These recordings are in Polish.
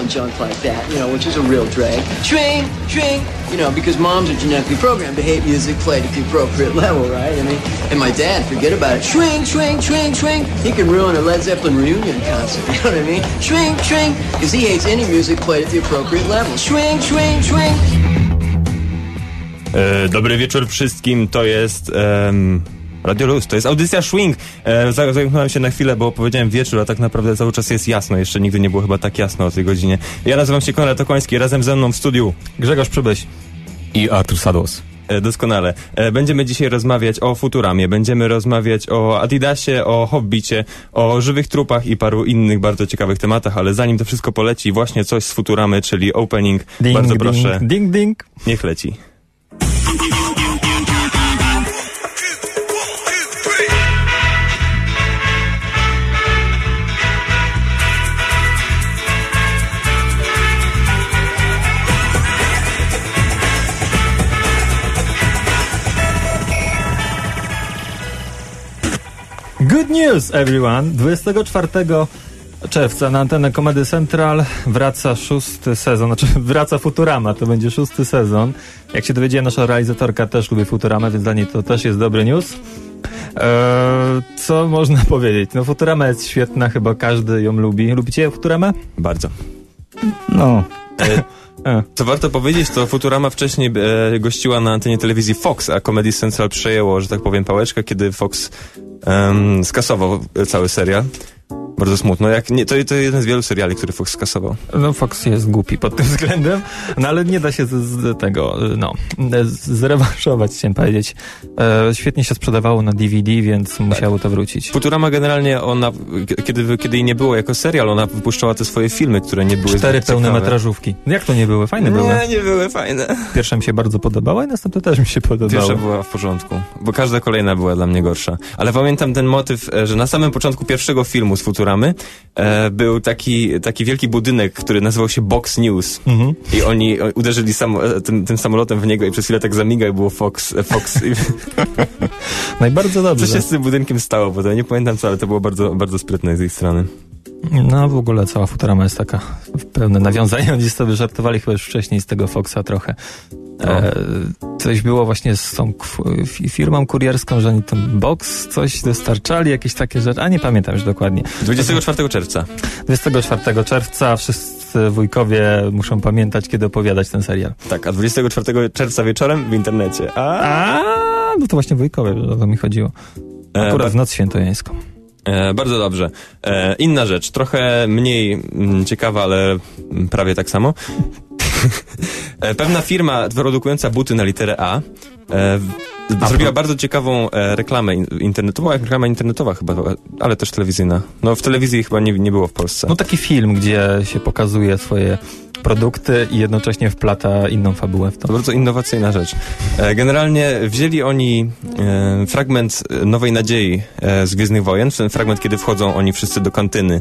and junk like that, you know, which is a real drag. Swing, swing, you know, because moms are genetically programmed to hate music played at the appropriate level, right? I mean, and my dad, forget about it. Swing, swing, swing, swing. He can ruin a Led Zeppelin reunion concert, you know what I mean? Swing, swing, because he hates any music played at the appropriate level. Swing, swing, swing. Dobry wieczór wszystkim, to jest Radio Luz, to jest audycja Swing. Zamknąłem się na chwilę, bo powiedziałem wieczór, a tak naprawdę cały czas jest jasno. Jeszcze nigdy nie było chyba tak jasno o tej godzinie. Ja nazywam się Konrad Okoński, razem ze mną w studiu Grzegorz Przybyś i Artur Sados. Doskonale. Będziemy dzisiaj rozmawiać o Futuramie, będziemy rozmawiać o Adidasie, o Hobbicie, o żywych trupach i paru innych bardzo ciekawych tematach, ale zanim to wszystko poleci, właśnie coś z Futuramy, czyli opening. Ding, bardzo ding, proszę. Ding, ding. Niech leci. Good news, everyone! 24 czerwca na antenę Comedy Central wraca 6. sezon, znaczy wraca Futurama, to będzie 6. sezon. Jak się dowiedziałem, nasza realizatorka też lubi Futuramę, więc dla niej to też jest dobry news. Co można powiedzieć? No Futurama jest świetna, chyba każdy ją lubi. Lubicie Futuramę? Bardzo. No. Co warto powiedzieć, to Futurama wcześniej gościła na antenie telewizji Fox, a Comedy Central przejęło, że tak powiem, pałeczkę, kiedy Fox skasował cały serial. Bardzo smutno. To jeden z wielu seriali, który Fox skasował. No Fox jest głupi pod tym względem, no ale nie da się zrewanżować, chciałem powiedzieć. Świetnie się sprzedawało na DVD, więc musiało to wrócić. Futurama generalnie, ona, kiedy jej nie było jako serial, ona wypuszczała te swoje filmy, które nie były 4 pełnometrażówki. Jak to nie były? Fajne były. Nie były fajne. Pierwsza mi się bardzo podobała i następna też mi się podobała. Pierwsza była w porządku, bo każda kolejna była dla mnie gorsza. Ale pamiętam ten motyw, że na samym początku pierwszego filmu z Futuramy był taki wielki budynek, który nazywał się Box News. I oni uderzyli tym samolotem w niego i przez chwilę tak zamigał i było Fox. No i bardzo dobrze. Co się z tym budynkiem stało, bo to nie pamiętam co, ale to było bardzo, bardzo sprytne z ich strony. No w ogóle cała Futurama jest taka pełne nawiązania. Oni sobie żartowali chyba już wcześniej z tego Foxa trochę. Coś było właśnie z tą firmą kurierską, że oni ten box coś dostarczali, jakieś takie rzeczy, a nie pamiętam już dokładnie. 24 czerwca. 24 czerwca wszyscy wujkowie muszą pamiętać, kiedy opowiadać ten serial. Tak, a 24 czerwca wieczorem w internecie. No to właśnie wujkowie, o to mi chodziło. Akurat w noc świętojańską. Bardzo dobrze. Inna rzecz, trochę mniej ciekawa, ale prawie tak samo. Pewna firma produkująca buty na literę A zrobiła bardzo ciekawą reklamę internetową, reklama internetowa chyba, ale też telewizyjna. No w telewizji chyba nie było w Polsce. No taki film, gdzie się pokazuje swoje produkty i jednocześnie wplata inną fabułę w to. Bardzo innowacyjna rzecz. Generalnie wzięli oni fragment Nowej Nadziei z Gwiezdnych Wojen, ten fragment, kiedy wchodzą oni wszyscy do kantyny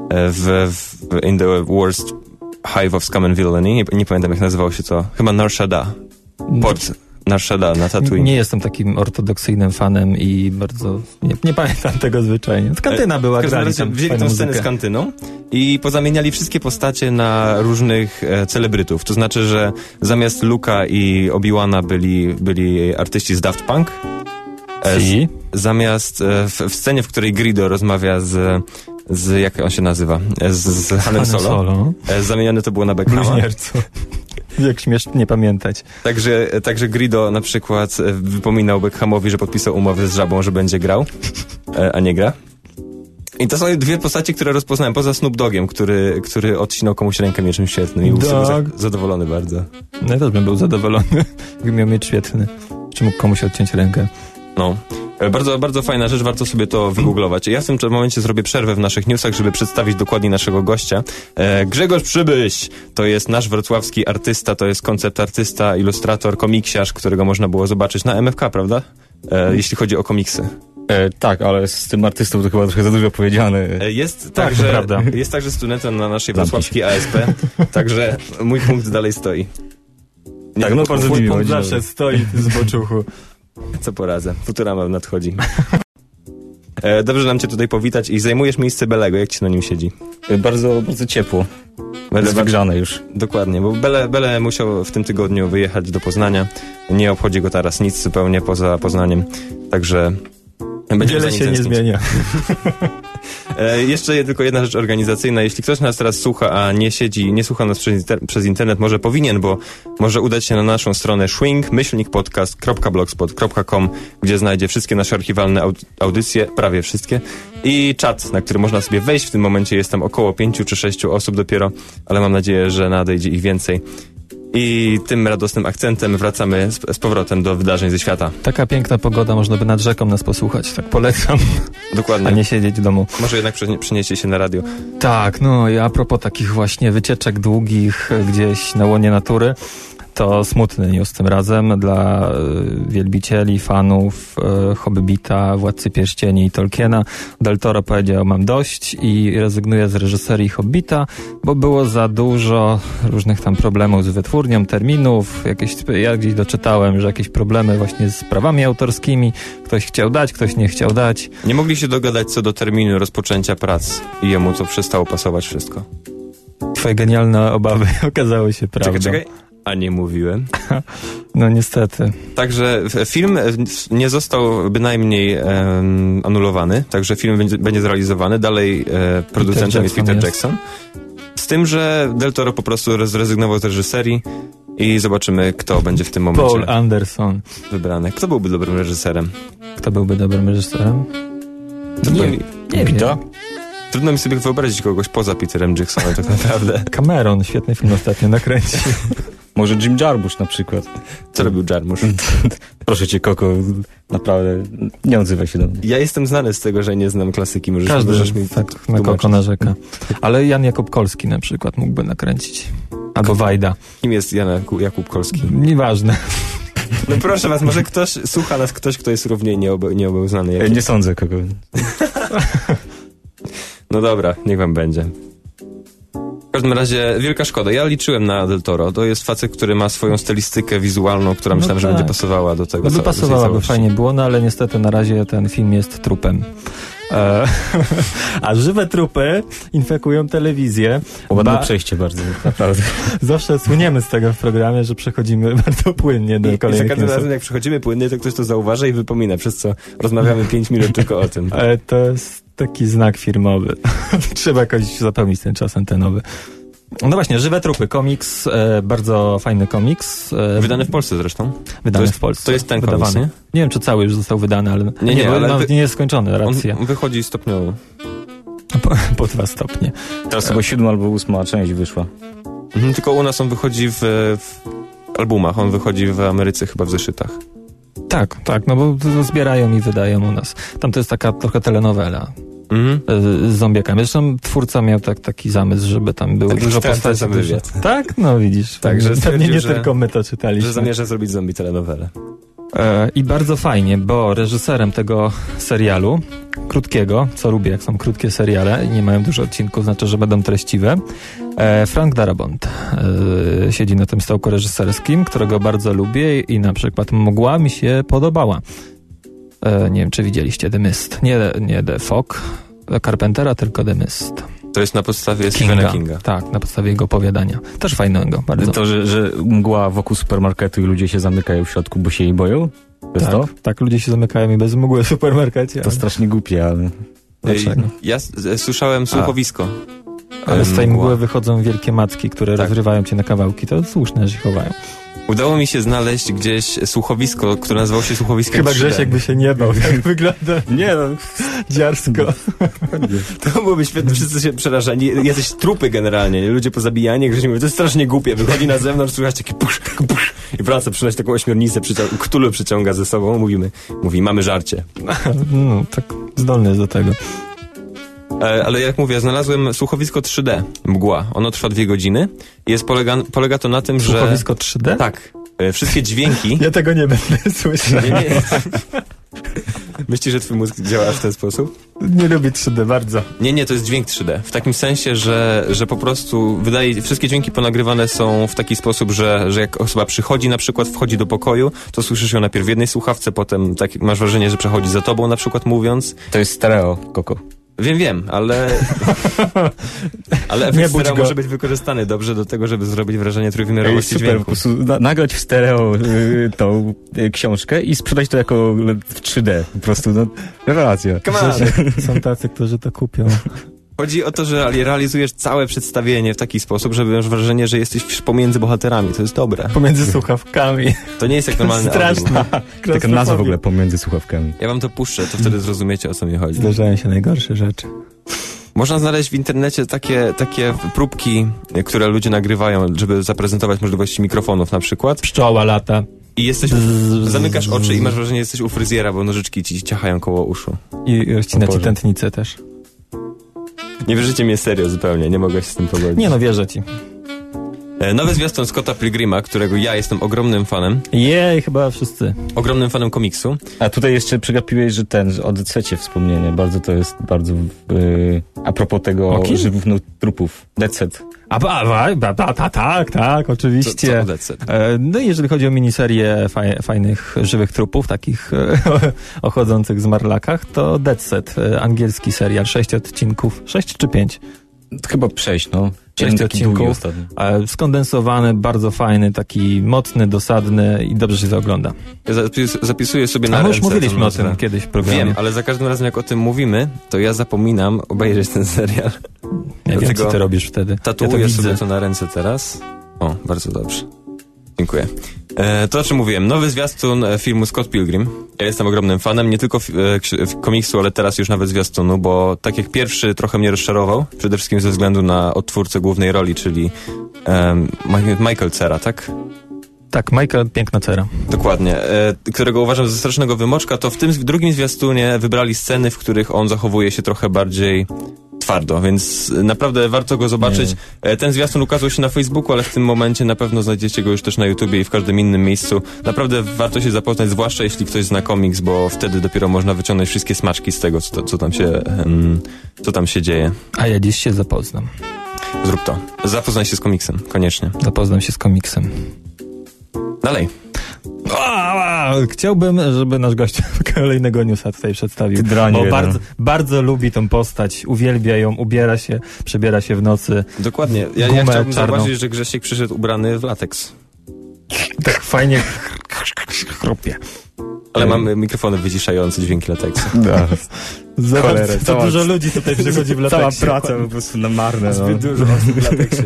in the worst hive of scum and villainy. Nie pamiętam jak nazywało się to. Chyba Nar Shaddaa. Port Nar Shaddaa na Tatooine. Nie jestem takim ortodoksyjnym fanem i bardzo nie pamiętam tego zwyczajnie. Kantyna była, grali tam wzięli tę scenę z kantyną i pozamieniali wszystkie postacie na różnych celebrytów. To znaczy, że zamiast Luke'a i Obi-Wana byli artyści z Daft Punk. Zamiast w scenie, w której Greedo rozmawia z jak on się nazywa? Z Hanem Solo. Zamienione to było na Beckhama. Jak śmiesz nie pamiętać. Także Greedo na przykład wypominał Beckhamowi, że podpisał umowę z Żabą, że będzie grał, a nie gra. I to są dwie postacie, które rozpoznałem, poza Snoop Doggiem, który odcinał komuś rękę mieczem świetlnym i był sobie zadowolony bardzo. No ja też bym był zadowolony, gdybym miał miecz świetlny. Czy mógł komuś odciąć rękę. No. Bardzo, bardzo fajna rzecz, warto sobie to wygooglować. Ja w tym momencie zrobię przerwę w naszych newsach, żeby przedstawić dokładnie naszego gościa. Grzegorz Przybyś to jest nasz wrocławski artysta, to jest koncept artysta, ilustrator, komiksiarz, którego można było zobaczyć na MFK, prawda? Jeśli chodzi o komiksy. Tak, ale z tym artystą to chyba trochę za dużo powiedziane. Jest także studentem na naszej wrocławskiej ASP, także mój punkt dalej stoi. Tak, no bardzo miło. Punkt zawsze stoi z boczuchu. Co poradzę, Futurama nadchodzi. Dobrze nam cię tutaj powitać i zajmujesz miejsce Belego, jak ci na nim siedzi? Bardzo, bardzo ciepło. Jest wygrzane już. Dokładnie, bo Bele musiał w tym tygodniu wyjechać do Poznania. Nie obchodzi go teraz nic zupełnie poza Poznaniem. Także wiele się nie zmienia. Jeszcze tylko jedna rzecz organizacyjna. Jeśli ktoś nas teraz słucha, a nie słucha nas przez internet, może powinien, bo może udać się na naszą stronę swing-podcast.blogspot.com, gdzie znajdzie wszystkie nasze archiwalne audycje, prawie wszystkie, i czat, na który można sobie wejść. W tym momencie jest tam około 5 czy 6 osób dopiero, ale mam nadzieję, że nadejdzie ich więcej. I tym radosnym akcentem wracamy z powrotem do wydarzeń ze świata. Taka piękna pogoda, można by nad rzeką nas posłuchać, tak polecam. Dokładnie. A nie siedzieć w domu. Może jednak przenieście się na radio. Tak, no i a propos takich właśnie wycieczek długich gdzieś na łonie natury, to smutny news tym razem dla wielbicieli, fanów Hobbita, Władcy Pierścieni i Tolkiena. Del Toro powiedział: mam dość i rezygnuje z reżyserii Hobbita, bo było za dużo różnych tam problemów z wytwórnią, terminów. Ja gdzieś doczytałem, że jakieś problemy właśnie z prawami autorskimi. Ktoś chciał dać, ktoś nie chciał dać. Nie mogli się dogadać co do terminu rozpoczęcia prac i jemu to przestało pasować wszystko. Twoje genialne obawy okazały się prawdą. Czekaj. A nie mówiłem. No niestety. Także film nie został bynajmniej anulowany, także film będzie zrealizowany. Dalej producentem jest Peter Jackson. Z tym, że Del Toro po prostu zrezygnował z reżyserii i zobaczymy, kto będzie w tym momencie Paul Anderson wybrany. Kto byłby dobrym reżyserem? Kto byłby dobrym reżyserem? Nie wiem. Trudno mi sobie wyobrazić kogoś poza Peterem Jacksonem tak naprawdę. Cameron świetny film ostatnio nakręcił. Może Jim Jarmusch na przykład. Co robił Jarmusch? Proszę cię, Koko, naprawdę nie odzywaj się do mnie. Ja jestem znany z tego, że nie znam klasyki. Możesz mi tak na Koko narzeka. Ale Jan Jakub Kolski na przykład mógłby nakręcić. Albo Wajda. Kim jest Jan Jakub Kolski? Nieważne. No proszę was, może słucha nas ktoś, kto jest równie nieobełznany. Nie sądzę kogo. No dobra, niech wam będzie. W każdym razie wielka szkoda. Ja liczyłem na Del Toro. To jest facet, który ma swoją stylistykę wizualną, która myślałem, że będzie pasowała do tego. No by pasowała, by fajnie było, no ale niestety na razie ten film jest trupem. A żywe trupy infekują telewizję. Ładne przejście bardzo, naprawdę. Zawsze słyniemy z tego w programie, że przechodzimy bardzo płynnie do kolejnych I za każdym razem, jak przechodzimy płynnie, to ktoś to zauważa i wypomina, przez co rozmawiamy 5 minut tylko o tym. To jest taki znak firmowy. Trzeba jakoś zapełnić ten czas antenowy. No właśnie, Żywe trupy, komiks, bardzo fajny komiks. Wydany w Polsce zresztą. Wydany w Polsce. To jest ten komiks, nie? Nie wiem, czy cały już został wydany, ale nie jest skończony, racja. On wychodzi stopniowo. Po 2 stopnie. Teraz chyba 7 albo 8 część wyszła. Tylko u nas on wychodzi w albumach, on wychodzi w Ameryce chyba w zeszytach. Tak, no bo zbierają i wydają u nas. Tam to jest taka trochę telenowela. Z zombiakami. Zresztą twórca miał taki zamysł, żeby tam było dużo postaci. Tak? No widzisz. Także pewnie nie tylko my to czytaliśmy. Że zamierza zrobić zombie telenowelę. I bardzo fajnie, bo reżyserem tego serialu, krótkiego, co lubię, jak są krótkie seriale i nie mają dużo odcinków, znaczy, że będą treściwe, Frank Darabont siedzi na tym stołku reżyserskim, którego bardzo lubię i na przykład Mgła mi się podobała. Nie wiem, czy widzieliście The Mist. Nie The Fog Carpentera, tylko The Mist. To jest na podstawie Stephena Kinga. Tak, na podstawie jego opowiadania. Też fajnego, bardzo. To, że mgła wokół supermarketu i ludzie się zamykają w środku, bo się jej boją? To jest to? Tak, ludzie się zamykają i bez mgły w supermarkecie. To strasznie głupie, ale... Dlaczego? Ja słyszałem słuchowisko. Ale z tej mgły wychodzą wielkie macki, które rozrywają cię na kawałki. To słuszne, że się chowają. Udało mi się znaleźć gdzieś słuchowisko, które nazywało się słuchowiskiem Chyba 3D. Grzesiek by się nie bał, tak wygląda. Nie no, dziarsko. To byłoby świetne, wszyscy się przerażeni. Jacyś trupy generalnie, ludzie pozabijani. Grzesiek mówi, to jest strasznie głupie. Wychodzi na zewnątrz, słychać taki pusz i wraca, przynosi taką ośmiornicę, Cthulhu przyciąga ze sobą. Mówi, mamy żarcie. No, tak zdolny jest do tego. Ale jak mówię, znalazłem słuchowisko 3D, Mgła. Ono trwa 2 godziny i polega to na tym, że... Słuchowisko 3D? Tak. Wszystkie dźwięki... Ja tego nie będę słyszał. Nie. Myślisz, że twój mózg działa w ten sposób? Nie lubię 3D bardzo. Nie, to jest dźwięk 3D. W takim sensie, że po prostu wszystkie dźwięki ponagrywane są w taki sposób, że jak osoba przychodzi, na przykład wchodzi do pokoju, to słyszysz ją najpierw w jednej słuchawce, potem tak masz wrażenie, że przechodzi za tobą, na przykład mówiąc. To jest stereo, Koko. Wiem, ale efekt stereo może być wykorzystany dobrze do tego, żeby zrobić wrażenie trójwymiarowości super, dźwięku. po prostu nagrać w stereo tą książkę i sprzedać to jako w 3D. Po prostu, rewelacja. Są tacy, którzy to kupią. Chodzi o to, że realizujesz całe przedstawienie w taki sposób, żeby masz wrażenie, że jesteś pomiędzy bohaterami. To jest dobre. Pomiędzy słuchawkami. To nie jest jak normalny Straszna. Taka nazwa w ogóle pomiędzy słuchawkami. Ja wam to puszczę, to wtedy zrozumiecie, o co mi chodzi. Zdarzają się najgorsze rzeczy. Można znaleźć w internecie takie próbki, które ludzie nagrywają, żeby zaprezentować możliwości mikrofonów na przykład. Pszczoła lata. I zamykasz oczy i masz wrażenie, że jesteś u fryzjera, bo nożyczki ci ciachają koło uszu. I rozcina ci tętnicę też. Nie wierzycie mnie serio zupełnie, nie mogę się z tym pogodzić. Nie wierzę ci. Nowy zwiastun Scotta Pilgrima, którego ja jestem ogromnym fanem. Chyba wszyscy. Ogromnym fanem komiksu. A tutaj jeszcze przegapiłeś, że o DC-cie wspomnienie. A propos tego żywów trupów. DC. Tak, oczywiście. Co DC? No i jeżeli chodzi o miniserię fajnych, żywych trupów, takich o chodzących zmarlakach, to Dead Set, angielski serial, 6 odcinków, 6 czy 5? Chyba 6, 6 odcinków, skondensowany, bardzo fajny, taki mocny, dosadny i dobrze się to ogląda. Ja zapisuję sobie na ręce. A już mówiliśmy o tym kiedyś w programie. Wiem, ale za każdym razem jak o tym mówimy, to ja zapominam obejrzeć ten serial. Ja wiem, co ty robisz wtedy. Tatuuję sobie to na ręce teraz. O, bardzo dobrze. Dziękuję. To o czym mówiłem. Nowy zwiastun filmu Scott Pilgrim. Ja jestem ogromnym fanem, nie tylko komiksu, ale teraz już nawet zwiastunu, bo tak jak pierwszy trochę mnie rozczarował, przede wszystkim ze względu na odtwórcę głównej roli, czyli Michael Cera, tak? Tak, Michael Piękna Cera. Dokładnie. Którego uważam za strasznego wymoczka, to w tym drugim zwiastunie wybrali sceny, w których on zachowuje się trochę bardziej twardo, więc naprawdę warto go zobaczyć. Ten zwiastun ukazał się na Facebooku, ale w tym momencie na pewno znajdziecie go już też na YouTubie i w każdym innym miejscu. Naprawdę warto się zapoznać, zwłaszcza jeśli ktoś zna komiks, bo wtedy dopiero można wyciągnąć wszystkie smaczki z tego, co tam się dzieje. A ja dziś się zapoznam. Zrób to. Zapoznaj się z komiksem, koniecznie. Zapoznam się z komiksem. Dalej. Chciałbym, żeby nasz gość kolejnego newsa tutaj przedstawił, bo bardzo lubi tą postać, uwielbia ją, przebiera się w nocy. Dokładnie. Ja chciałbym zauważyć, że Grzesiek przyszedł ubrany w lateks. Tak fajnie chrupie. Ale mamy mikrofony wyciszające dźwięki lateksu. Za dużo ludzi tutaj przychodzi w lateksie. Cała praca po prostu na marne. Zbyt dużo osób w lateksie.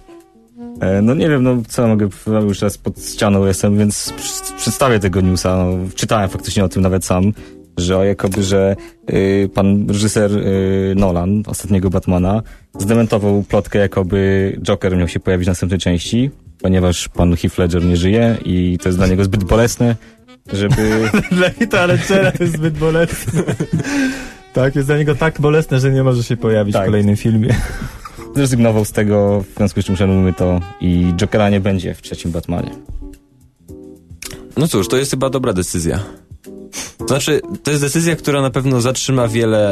Nie wiem, co mogę, już raz pod ścianą jestem, więc przedstawię tego newsa. Czytałem faktycznie o tym nawet sam, że pan reżyser Nolan, ostatniego Batmana, zdementował plotkę, jakoby Joker miał się pojawić w następnej części, ponieważ pan Heath Ledger nie żyje i to jest dla niego zbyt bolesne, żeby... Dla Heatha Ledgera to jest zbyt bolesne. Tak, jest dla niego tak bolesne, że nie może się pojawić w kolejnym filmie. Zrezygnował z tego, w związku z czym szanujmy to i Jokera nie będzie w trzecim Batmanie. No cóż, to jest chyba dobra decyzja. Znaczy, to jest decyzja, która na pewno zatrzyma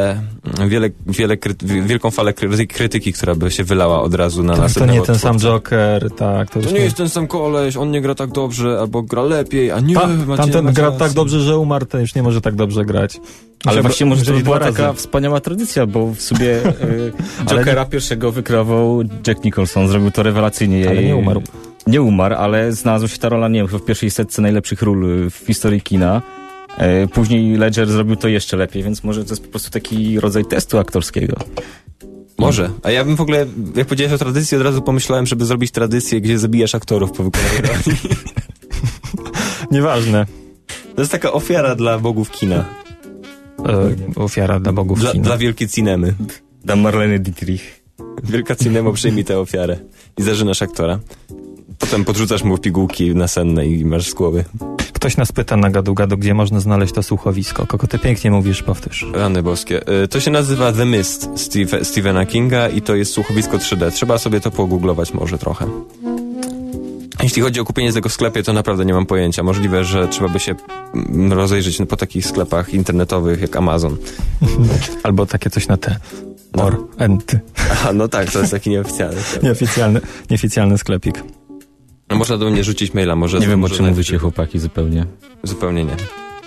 wielką falę krytyki, która by się wylała od razu na nas. To nie ten sam Joker, tak. To nie jest ten sam koleś, on nie gra tak dobrze, albo gra lepiej, a nie... Tamten gra tak dobrze, że umarł, ten już nie może tak dobrze grać. Ale właśnie może to była taka wspaniała tradycja, bo w sobie Jokera pierwszego wykreował Jack Nicholson, zrobił to rewelacyjnie. Ale nie umarł. Nie umarł, ale znalazła się ta rola, nie wiem, w pierwszej setce najlepszych ról w historii kina. Później Ledger zrobił to jeszcze lepiej, więc może to jest po prostu taki rodzaj testu aktorskiego. Może. A ja bym w ogóle, jak powiedziałeś o tradycji, od razu pomyślałem, żeby zrobić tradycję, gdzie zabijasz aktorów po wykonaniu roli. Nieważne. To jest taka ofiara dla bogów kina. Ofiara dla bogów kina. Dla wielkiej cinemy. Dla Marleny Dietrich. Wielka cinema, przyjmij tę ofiarę. I zażynasz aktora. Potem podrzucasz mu pigułki nasenne i masz z głowy. Ktoś nas pyta na gadu-gadu, gdzie można znaleźć to słuchowisko. Kogo ty pięknie mówisz, powtórz. Rany boskie. To się nazywa The Mist Stephena Kinga i to jest słuchowisko 3D. Trzeba sobie to pogooglować może trochę. Jeśli chodzi o kupienie tego w sklepie, to naprawdę nie mam pojęcia. Możliwe, że trzeba by się rozejrzeć po takich sklepach internetowych jak Amazon. Albo takie coś na te. Aha, no tak, to jest taki nieoficjalny. Nieoficjalny sklepik. No, można do mnie rzucić maila, może... Nie wiem, o czym mówicie, chłopaki, zupełnie. Zupełnie nie.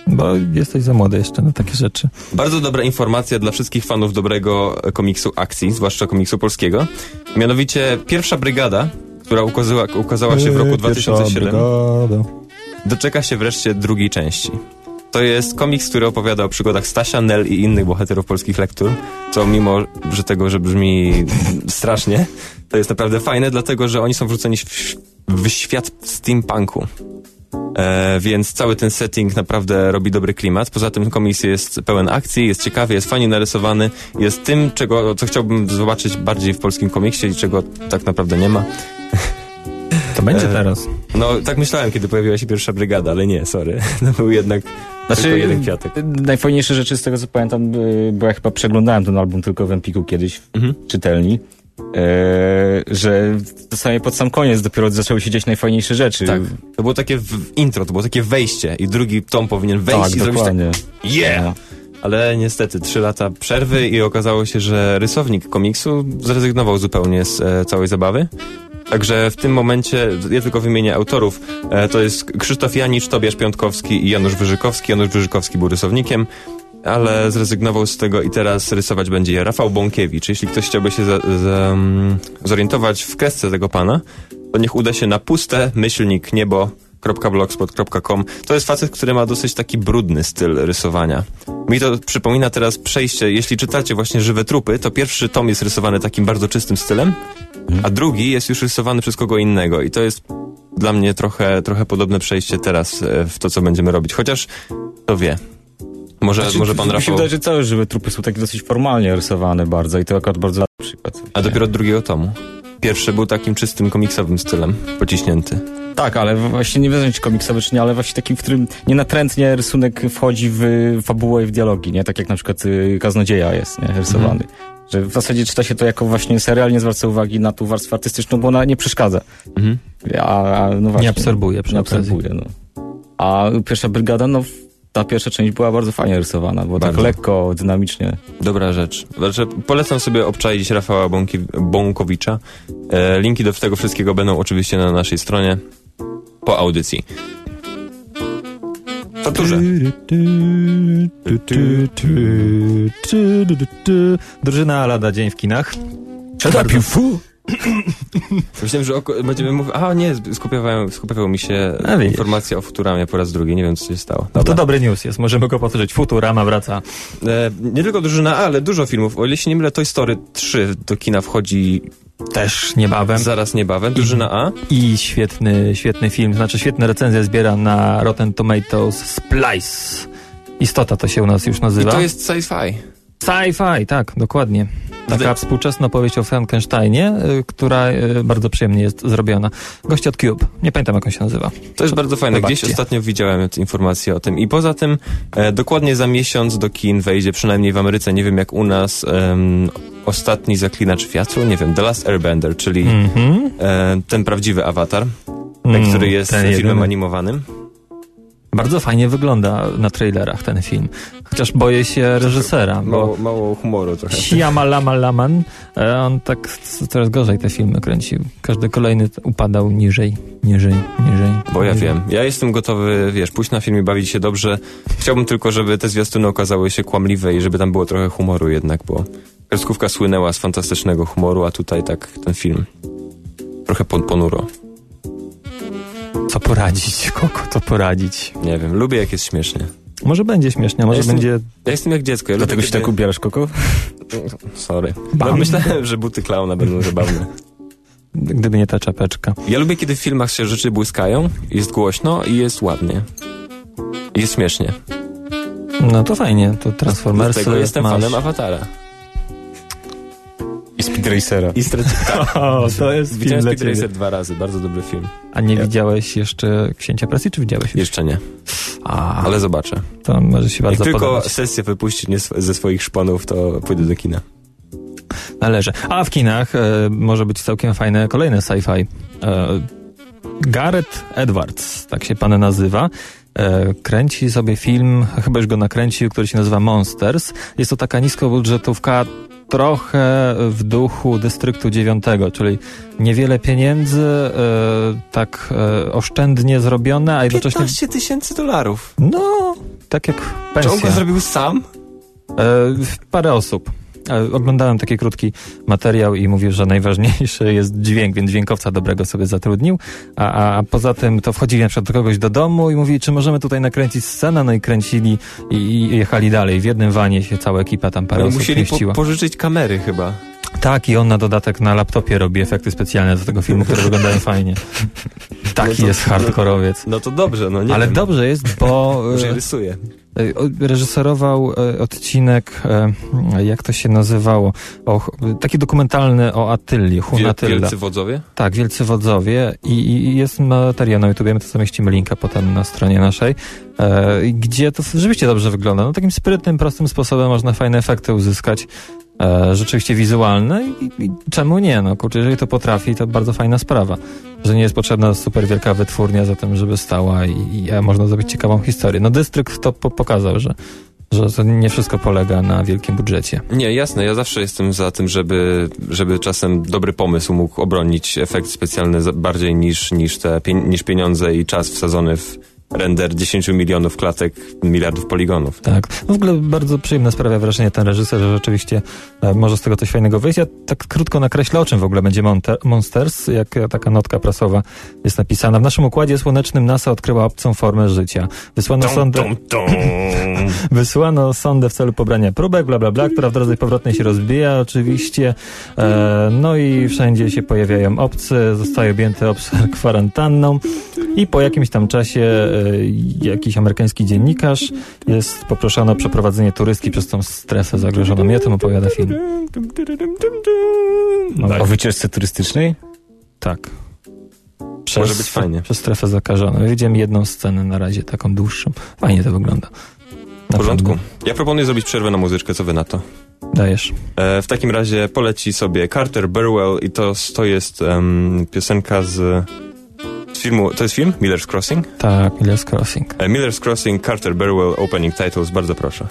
Bo jesteś za młody jeszcze na takie rzeczy. Bardzo dobra informacja dla wszystkich fanów dobrego komiksu akcji, zwłaszcza komiksu polskiego. Mianowicie Pierwsza Brygada, która ukazała się w roku 2007, doczeka się wreszcie drugiej części. To jest komiks, który opowiada o przygodach Stasia, Nel i innych bohaterów polskich lektur, co mimo że tego, że brzmi strasznie, to jest naprawdę fajne, dlatego że oni są wrzuceni w świat steampunku. Więc cały ten setting naprawdę robi dobry klimat. Poza tym komiks jest pełen akcji, jest ciekawy, jest fajnie narysowany, jest tym, co chciałbym zobaczyć bardziej w polskim komiksie i czego tak naprawdę nie ma. To będzie teraz. No, tak myślałem, kiedy pojawiła się Pierwsza Brygada, ale nie, sorry. To był jednak tylko jeden kwiatek. Najfajniejsze rzeczy z tego, co pamiętam, bo ja chyba przeglądałem ten album tylko w Empiku kiedyś w czytelni, że dosłownie pod sam koniec dopiero zaczęły się dziać najfajniejsze rzeczy. Tak, to było takie intro, to było takie wejście i drugi tom powinien wejść i zrobić tak yeah! Ale niestety 3 lata przerwy i okazało się, że rysownik komiksu zrezygnował zupełnie z całej zabawy. Także w tym momencie, ja tylko wymienię autorów, to jest Krzysztof Janicz, Tobiasz Piątkowski i Janusz Wyżykowski. Janusz Wyżykowski był rysownikiem, ale zrezygnował z tego i teraz rysować będzie je Rafał Bąkiewicz. Jeśli ktoś chciałby się zorientować w kresce tego pana, to niech uda się na puste-niebo.blogspot.com. To jest facet, który ma dosyć taki brudny styl rysowania. Mi to przypomina teraz przejście, jeśli czytacie właśnie Żywe trupy, to pierwszy tom jest rysowany takim bardzo czystym stylem, a drugi jest już rysowany przez kogo innego i to jest dla mnie trochę podobne przejście teraz w to, co będziemy robić. Chociaż to wie. Może pan Rafał... Mi się wydaje, że całe Żywe trupy są takie dosyć formalnie rysowane bardzo i to akurat bardzo ładny przykład. A dopiero od drugiego tomu. Pierwszy był takim czystym komiksowym stylem, pociśnięty. Tak, ale właśnie nie wiem, czy komiksowy, czy nie, ale właśnie takim, w którym natrętnie rysunek wchodzi w fabułę i w dialogi, nie? Tak jak na przykład Kaznodzieja jest, nie? Rysowany. Że w zasadzie czyta się to jako właśnie serial, nie zwraca uwagi na tą warstwę artystyczną, bo ona nie przeszkadza. No właśnie, nie absorbuje. No. A Pierwsza Brygada, no ta pierwsza część była bardzo fajnie rysowana, było tak lekko, dynamicznie. Dobra rzecz. Znaczy, polecam sobie obczaić Rafała Bąkowicza. Linki do tego wszystkiego będą oczywiście na naszej stronie po audycji. To duże. Drużyna Lada Dzień w kinach. Myślałem, że będziemy mówić... A nie, skupiowały mi się informacje o Futuramie po raz drugi. Nie wiem, co się stało. No to dobry news jest. Możemy go powtórzyć. Futurama wraca. Nie tylko Drużyna A, ale dużo filmów. O ile się nie mylę, Toy Story 3 do kina wchodzi... Też niebawem. Zaraz niebawem. Drużyna A. I świetny film. Znaczy świetne recenzje zbiera na Rotten Tomatoes Splice. Istota to się u nas już nazywa. I to jest sci-fi. Sci-fi, tak, dokładnie. Taka współczesna opowieść o Frankensteinie, która bardzo przyjemnie jest zrobiona. Gość od Cube. Nie pamiętam, jak on się nazywa. To jest bardzo fajne. Gdzieś ostatnio widziałem informację o tym. I poza tym dokładnie za miesiąc do kin wejdzie, przynajmniej w Ameryce, nie wiem jak u nas, Ostatni Zaklinacz Wiatru, nie wiem, The Last Airbender, czyli ten prawdziwy Awatar, który jest filmem animowanym. Bardzo fajnie wygląda na trailerach ten film. Chociaż boję się reżysera. Mało humoru trochę. Shyamalan, on tak coraz gorzej te filmy kręcił. Każdy kolejny upadał niżej. Bo ja wiem. Ja jestem gotowy, pójść na film i bawić się dobrze. Chciałbym tylko, żeby te zwiastuny okazały się kłamliwe i żeby tam było trochę humoru jednak, bo kreskówka słynęła z fantastycznego humoru, a tutaj tak ten film trochę ponuro. Co poradzić, Koko, co poradzić? Nie wiem, lubię jak jest śmiesznie. Może będzie śmiesznie, może będzie... Ja jestem jak dziecko. Dlatego się tak ubierasz, Koko? Sorry. No, myślałem, że buty klauna będą zabawne. Gdyby nie ta czapeczka. Ja lubię, kiedy w filmach się rzeczy błyskają, jest głośno i jest ładnie. I jest śmiesznie. No to fajnie, to Transformersy. Dlatego jestem fanem Awatara. I Speed Racera. To jest Widziałem Speed Racer 2 razy, bardzo dobry film. A nie widziałeś jeszcze Księcia Presji, czy widziałeś już? Jeszcze nie. Ale zobaczę. To może się bardzo podobać. Jak tylko sesję wypuścić ze swoich szponów, to pójdę do kina. Należy. A w kinach może być całkiem fajne kolejne sci-fi. Gareth Edwards, tak się pan nazywa. Kręci sobie film, chyba już go nakręcił, który się nazywa Monsters. Jest to taka niskobudżetówka, trochę w duchu Dystryktu 9, czyli niewiele pieniędzy, tak oszczędnie zrobione, a jednocześnie... $15,000. No, tak jak Czy pensja. on go zrobił sam? Parę osób. Oglądałem taki krótki materiał i mówił, że najważniejszy jest dźwięk, więc dźwiękowca dobrego sobie zatrudnił, a poza tym to wchodzili na przykład do kogoś do domu i mówili, czy możemy tutaj nakręcić scenę, no i kręcili i jechali dalej. W jednym wanie się cała ekipa tam parę osób Musieli mieściła. pożyczyć kamery chyba. Tak, i on na dodatek na laptopie robi efekty specjalne do tego filmu, które wyglądają fajnie. Taki jest hardkorowiec. No to dobrze, no nie Ale wiem. dobrze jest, bo Może rysuje. reżyserował odcinek, jak to się nazywało, taki dokumentalny o Attylii, Hun Attila. Wielcy wodzowie? Tak, Wielcy Wodzowie i jest materiał na YouTubie, my to zamieścimy linka potem na stronie naszej, gdzie to rzeczywiście dobrze wygląda. No takim sprytnym, prostym sposobem można fajne efekty uzyskać, rzeczywiście wizualne i czemu nie, no kurczę, jeżeli to potrafi, to bardzo fajna sprawa, że nie jest potrzebna super wielka wytwórnia za tym, żeby stała i można zrobić ciekawą historię. No Dystrykt to pokazał, że to nie wszystko polega na wielkim budżecie. Nie, jasne, ja zawsze jestem za tym, żeby czasem dobry pomysł mógł obronić efekt specjalny bardziej niż pieniądze i czas wsadzony w render 10 milionów klatek, miliardów poligonów. Tak. No w ogóle bardzo przyjemne sprawia wrażenie ten reżyser, że rzeczywiście może z tego coś fajnego wyjść. Ja tak krótko nakreślę, o czym w ogóle będzie Monsters, jak taka notka prasowa jest napisana. W naszym Układzie Słonecznym NASA odkryła obcą formę życia. Wysłano sondę w celu pobrania próbek, bla, bla, bla, która w drodze powrotnej się rozbija oczywiście. No i wszędzie się pojawiają obcy, zostaje objęty obszar kwarantanną i po jakimś tam czasie jakiś amerykański dziennikarz jest poproszony o przeprowadzenie turystki przez tą strefę zagrożoną. I o tym opowiada film. O wycieczce turystycznej? Tak. Może być fajnie. Przez strefę zakażoną. Widziałem jedną scenę na razie, taką dłuższą. Fajnie to wygląda. W porządku. Ja proponuję zrobić przerwę na muzyczkę, co wy na to? Dajesz. W takim razie poleci sobie Carter Burwell i to jest piosenka z filmu, to jest film? Miller's Crossing? Tak, Miller's Crossing. Miller's Crossing, Carter Burwell, opening titles, bardzo proszę.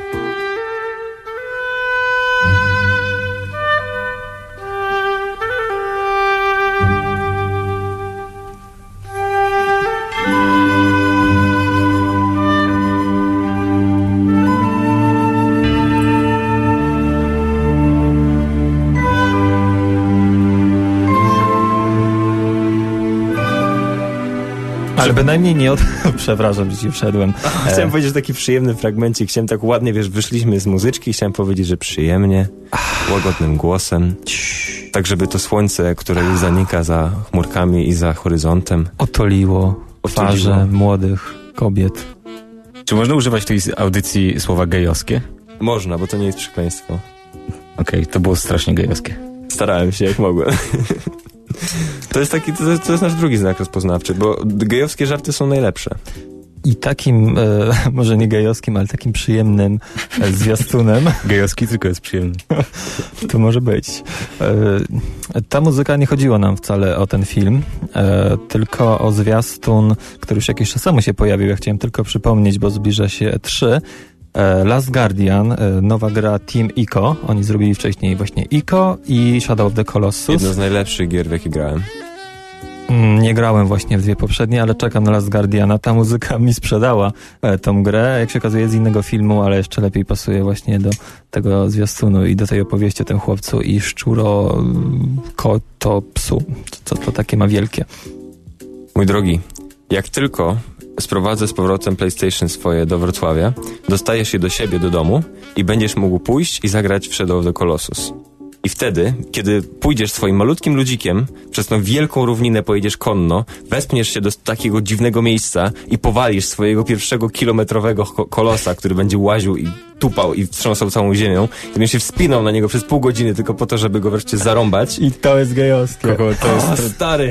Ale bynajmniej nie od... Przepraszam, że ci wszedłem. Chciałem powiedzieć, że taki przyjemny fragmencik. Chciałem tak ładnie, wyszliśmy z muzyczki i chciałem powiedzieć, że przyjemnie, łagodnym głosem. Tak, żeby to słońce, które już zanika za chmurkami i za horyzontem, Otoliło twarze młodych kobiet. Czy można używać w tej audycji słowa gejowskie? Można, bo to nie jest przekleństwo. Okej, to było strasznie gejowskie. Starałem się, jak mogłem. To jest nasz drugi znak rozpoznawczy, bo gejowskie żarty są najlepsze. I takim, może nie gejowskim, ale takim przyjemnym zwiastunem. Gejowski tylko jest przyjemny. To może być. Ta muzyka nie chodziło nam wcale o ten film, tylko o zwiastun, który już jakiś czas temu się pojawił. Ja chciałem tylko przypomnieć, bo zbliża się E3. Last Guardian, nowa gra Team Ico. Oni zrobili wcześniej właśnie Ico i Shadow of the Colossus. Jedno z najlepszych gier, w jakie grałem. Nie grałem właśnie w dwie poprzednie, ale czekam na Last Guardiana. Ta muzyka mi sprzedała tą grę. Jak się okazuje, z innego filmu, ale jeszcze lepiej pasuje właśnie do tego zwiastunu i do tej opowieści o tym chłopcu i szczuro-koto-psu. Co to takie ma wielkie? Mój drogi, jak tylko sprowadzę z powrotem PlayStation swoje do Wrocławia, dostajesz je do siebie, do domu i będziesz mógł pójść i zagrać w Shadow of the Colossus. I wtedy, kiedy pójdziesz swoim malutkim ludzikiem, przez tą wielką równinę pojedziesz konno, wespniesz się do takiego dziwnego miejsca i powalisz swojego pierwszego kilometrowego kolosa, który będzie łaził i tupał i wstrząsał całą ziemią, i będziesz się wspinał na niego przez pół godziny tylko po to, żeby go wreszcie zarąbać. I to jest gejowskie. Stary!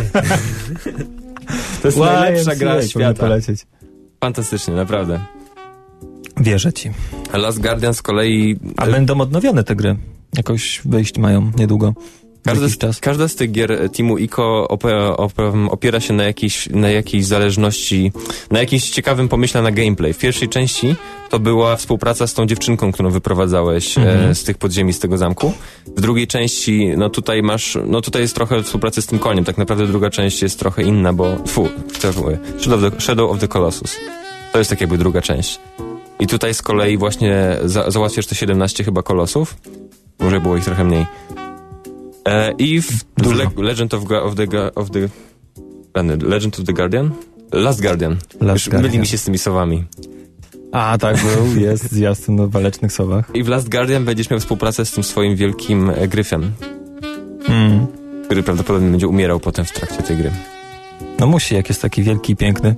To jest najlepsza gra świata. Fantastycznie, naprawdę. Wierzę ci. A Last Guardian z kolei... A będą odnowione te gry. Jakoś wyjść mają niedługo. Każda z tych gier Teamu Ico opiera się na jakiejś zależności, na jakimś ciekawym pomyśle na gameplay. W pierwszej części to była współpraca z tą dziewczynką, którą wyprowadzałeś z tych podziemi, z tego zamku. W drugiej części, tutaj jest trochę współpracy z tym koniem. Tak naprawdę druga część jest trochę inna, bo... Shadow of the Colossus. To jest tak jakby druga część. I tutaj z kolei właśnie załatwiasz te 17 chyba kolosów. Może było ich trochę mniej. I w Legend of the Guardian? Last Guardian. Myli mi się z tymi sowami. A, tak był, jest zwiastun o walecznych sowach. I w Last Guardian będziesz miał współpracę z tym swoim wielkim gryfem. Który prawdopodobnie będzie umierał potem w trakcie tej gry. No musi, jak jest taki wielki i piękny.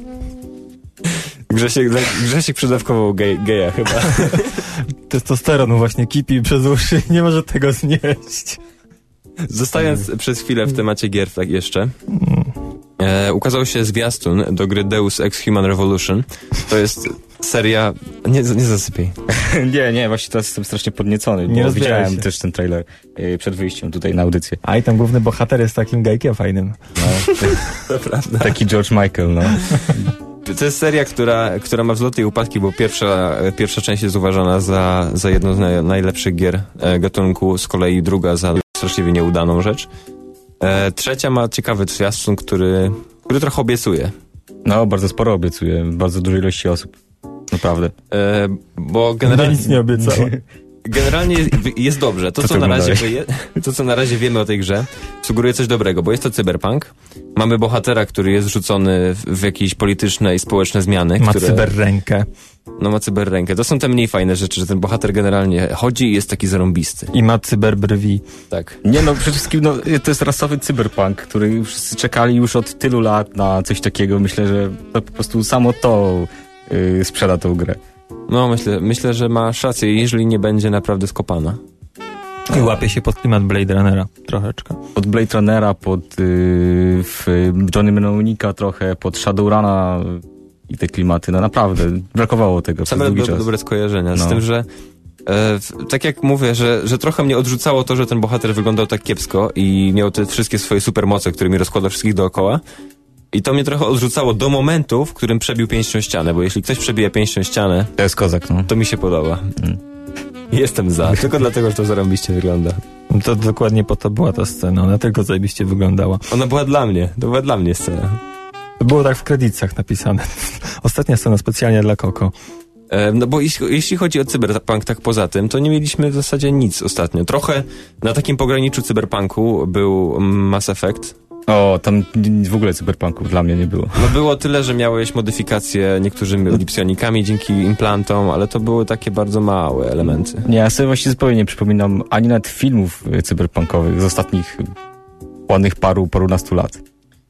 Grzesiek przedawkował geja chyba. Testosteron właśnie kipi przez uszy, nie może tego znieść. Zostając przez chwilę w temacie gier tak jeszcze, ukazał się zwiastun do gry Deus Ex Human Revolution. To jest seria... Nie zasypiaj. Nie, właśnie teraz jestem strasznie podniecony, Nie bo widziałem się. też ten trailer przed wyjściem tutaj na audycję. A i tam główny bohater jest takim gejkiem fajnym. No, To prawda. taki George Michael, no. To jest seria, która ma wzloty i upadki, bo pierwsza część jest uważana za jedną z najlepszych gier gatunku, z kolei druga za straszliwie nieudaną rzecz. Trzecia ma ciekawy zwiastun, który trochę obiecuje. No, bardzo sporo obiecuje, bardzo dużej ilości osób. Naprawdę. Bo generalnie nic nie obiecała. Generalnie jest dobrze. To, co na razie wiemy o tej grze, sugeruje coś dobrego, bo jest to cyberpunk. Mamy bohatera, który jest rzucony w jakieś polityczne i społeczne zmiany. Ma cyberrękę. No, ma cyberrękę. To są te mniej fajne rzeczy, że ten bohater generalnie chodzi i jest taki zarąbisty. I ma cyberbrwi. Tak. Nie no, przede wszystkim to jest rasowy cyberpunk, który wszyscy czekali już od tylu lat na coś takiego. Myślę, że to po prostu samo to sprzeda tą grę. No, myślę, że masz rację, jeżeli nie będzie naprawdę skopana. I łapie się pod klimat Blade Runnera troszeczkę. Pod Blade Runnera, pod Johnny Mnemonica trochę, pod Shadowruna i te klimaty. No naprawdę, brakowało tego przez długi czas. Dobre skojarzenia. Z No. tym, że tak jak mówię, że trochę mnie odrzucało to, że ten bohater wyglądał tak kiepsko i miał te wszystkie swoje supermoce, którymi rozkłada wszystkich dookoła. I to mnie trochę odrzucało do momentu, w którym przebił pięścią ścianę, bo jeśli ktoś przebije pięścią ścianę, To jest kozak, no. to mi się podoba. Jestem za. Tylko dlatego, że to zarąbiście wygląda. To dokładnie po to była ta scena. Ona tylko zajebiście wyglądała. Ona była dla mnie. To była dla mnie scena. To było tak w kredytach napisane. Ostatnia scena specjalnie dla Koko. No bo jeśli chodzi o cyberpunk, tak poza tym, to nie mieliśmy w zasadzie nic ostatnio. Trochę na takim pograniczu cyberpunku był Mass Effect. O, tam w ogóle cyberpunków dla mnie nie było. No było tyle, że miałeś modyfikacje niektórymi lipsionikami dzięki implantom, ale to były takie bardzo małe elementy. Nie, ja sobie właśnie zupełnie nie przypominam ani nawet filmów cyberpunkowych z ostatnich ładnych parunastu lat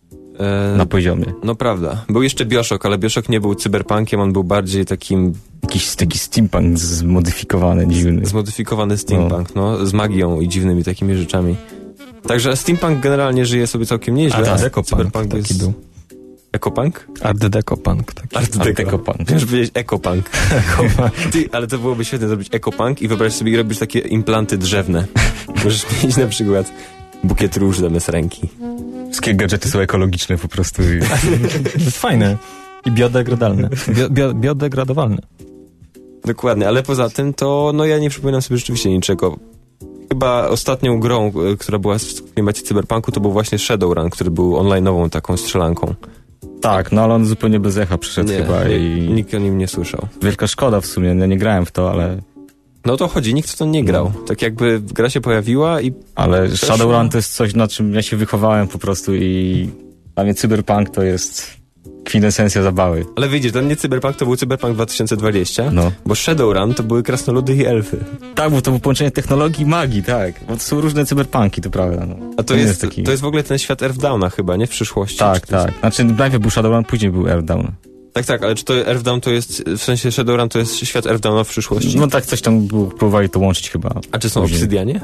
na poziomie. No prawda. Był jeszcze Bioshock, ale Bioshock nie był cyberpunkiem, on był bardziej takim... Jakiś taki steampunk zmodyfikowany, dziwny. Zmodyfikowany steampunk, no, z magią i dziwnymi takimi rzeczami. Także steampunk generalnie żyje sobie całkiem nieźle. Art Deco-punk taki jest... był. Ekopunk? Art Deco-punk taki. Art Deco-punk. Możesz powiedzieć ekopunk. Ty, ale to byłoby świetne zrobić ekopunk i wyobraź sobie, robisz takie implanty drzewne. Możesz mieć na przykład bukiet róż zamiast ręki. Wszystkie gadżety są ekologiczne po prostu. To jest fajne. I biodegradalne. Biodegradowalne. Dokładnie, ale poza tym to, no ja nie przypominam sobie rzeczywiście niczego. Chyba ostatnią grą, która była w klimacie cyberpunku, to był właśnie Shadowrun, który był online'ową taką strzelanką. Tak, no ale on zupełnie bez echa przyszedł chyba i... Nikt o nim nie słyszał. Wielka szkoda w sumie, ja nie grałem w to, ale... No to chodzi, nikt w to nie grał. Tak jakby gra się pojawiła i... Ale Shadowrun to jest coś, na czym ja się wychowałem po prostu i dla mnie cyberpunk to jest kwintesencja zabawy. Ale widzisz, dla mnie cyberpunk to był cyberpunk 2020, No. bo Shadowrun to były krasnoludy i elfy. Tak, bo to było połączenie technologii i magii, tak. Bo to są różne cyberpunki, to prawda. No. A to nie jest taki... to jest w ogóle ten świat Earthdowna chyba, nie? W przyszłości. Tak, Czy to jest- tak. Znaczy najpierw był Shadowrun, później był Earthdown. Tak, ale czy to Earthdown to jest, w sensie Shadowrun to jest świat Earthdowna w przyszłości? No tak, coś tam było, próbowali to łączyć chyba. A czy są później. obsydianie?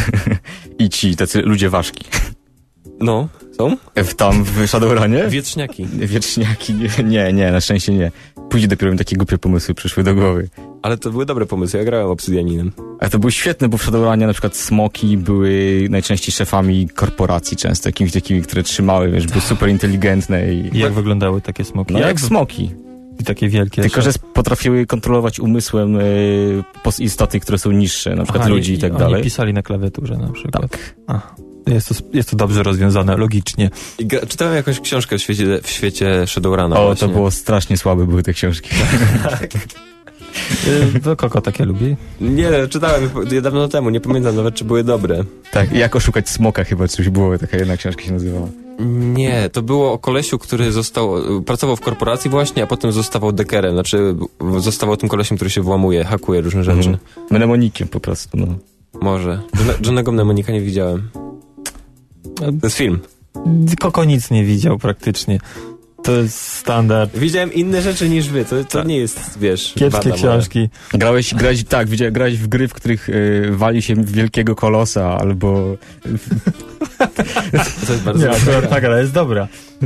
I ci tacy ludzie ważki. No, są? W Shadowrunie? Wietrzniaki. Wietrzniaki, nie, na szczęście nie. Później dopiero mi takie głupie pomysły przyszły do głowy. Ale to były dobre pomysły, ja grałem obsydianinem. Ale to były świetne, bo w Shadowrunie na przykład smoki były najczęściej szefami korporacji często, jakimiś takimi, które trzymały, wiesz, były super inteligentne i... I jak wyglądały takie smoki? No jak smoki. I takie wielkie. Tylko, że potrafiły kontrolować umysłem istoty, które są niższe, na przykład ludzi i tak dalej. Oni pisali na klawiaturze na przykład. Tak. Jest to dobrze rozwiązane, logicznie. I czytałem jakąś książkę w świecie Shadowruna O, właśnie. to było strasznie słabe, były te książki. To Koko takie lubi. Nie, czytałem dawno temu, nie pamiętam nawet, czy były dobre. Tak, Jak oszukać smoka chyba coś było, taka jedna książka się nazywała. Nie, to było o kolesiu, który pracował w korporacji właśnie, a potem zostawał dekerem, znaczy zostawał tym kolesiem, który się włamuje, hakuje różne rzeczy. Mnemonikiem po prostu, no. Może. Żadnego mnemonika nie widziałem. To jest film. Koko nic nie widział praktycznie. To jest standard. Widziałem inne rzeczy niż wy, to nie jest, wiesz, kiepskie książki. Grałeś w gry, w których wali się wielkiego kolosa, albo... To jest bardzo Nie, akurat ta gra jest dobra.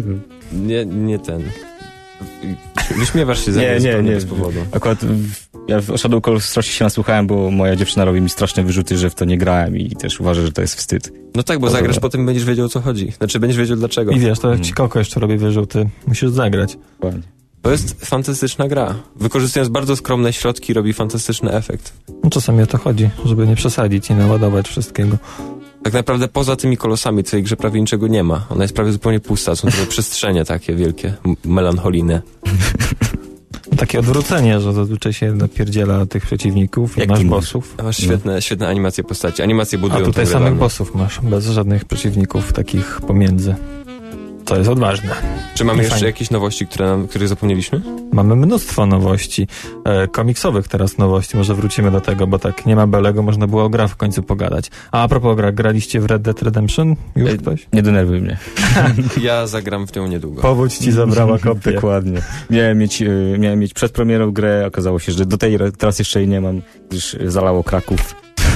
Nie ten. Wyśmiewasz się ze mnie zupełnie bez powodu. Akurat ja w Shadow Call strasznie się nasłuchałem, bo moja dziewczyna robi mi straszne wyrzuty, że w to nie grałem i też uważa, że to jest wstyd. No tak, bo zagrasz, potem będziesz wiedział, o co chodzi. Znaczy, będziesz wiedział dlaczego. I wiesz, to jak ci Koko jeszcze robi wyrzuty, musisz zagrać. Dokładnie. To jest fantastyczna gra. Wykorzystując bardzo skromne środki, robi fantastyczny efekt. No czasami o to chodzi, żeby nie przesadzić i naładować wszystkiego. Tak naprawdę poza tymi kolosami w tej grze prawie niczego nie ma. Ona jest prawie zupełnie pusta. Są tylko przestrzenie takie wielkie, melancholijne. Takie odwrócenie, że zazwyczaj się napierdziela tych przeciwników i masz bossów. A masz świetne animacje postaci. Animacje budują. A tutaj samych bossów masz, bez żadnych przeciwników takich pomiędzy. To jest odważne. Czy mamy jeszcze jakieś nowości, których zapomnieliśmy? Mamy mnóstwo nowości. Komiksowych teraz nowości. Może wrócimy do tego, bo tak nie ma belego, można było o grach w końcu pogadać. A propos gra, graliście w Red Dead Redemption? Już ktoś? Nie denerwuj mnie. Ja zagram w nią niedługo. Powódź ci zabrała kopię. Dokładnie. Miałem mieć przed premierą grę, okazało się, że teraz jeszcze jej nie mam, gdyż zalało Kraków.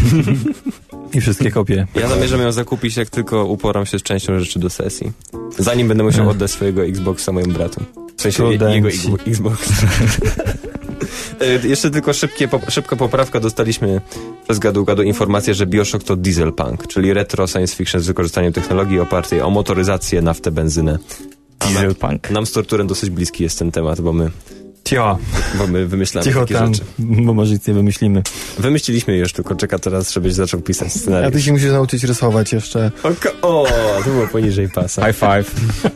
I wszystkie kopie. Ja zamierzam ją zakupić, jak tylko uporam się z częścią rzeczy do sesji. Zanim będę musiał oddać swojego Xboxa mojemu bratu. W sensie jego Xbox. Jeszcze tylko szybka poprawka. Dostaliśmy przez gadu informację, że BioShock to dieselpunk, czyli retro science fiction z wykorzystaniem technologii opartej o motoryzację, naftę, benzynę. Dieselpunk. Nam z Torturem dosyć bliski jest ten temat, bo my wymyślamy takie rzeczy. Bo może nic nie wymyślimy. Wymyśliliśmy już, tylko czeka teraz, żebyś zaczął pisać scenariusz. A ty się musisz nauczyć rysować jeszcze. O, to było poniżej pasa. High five.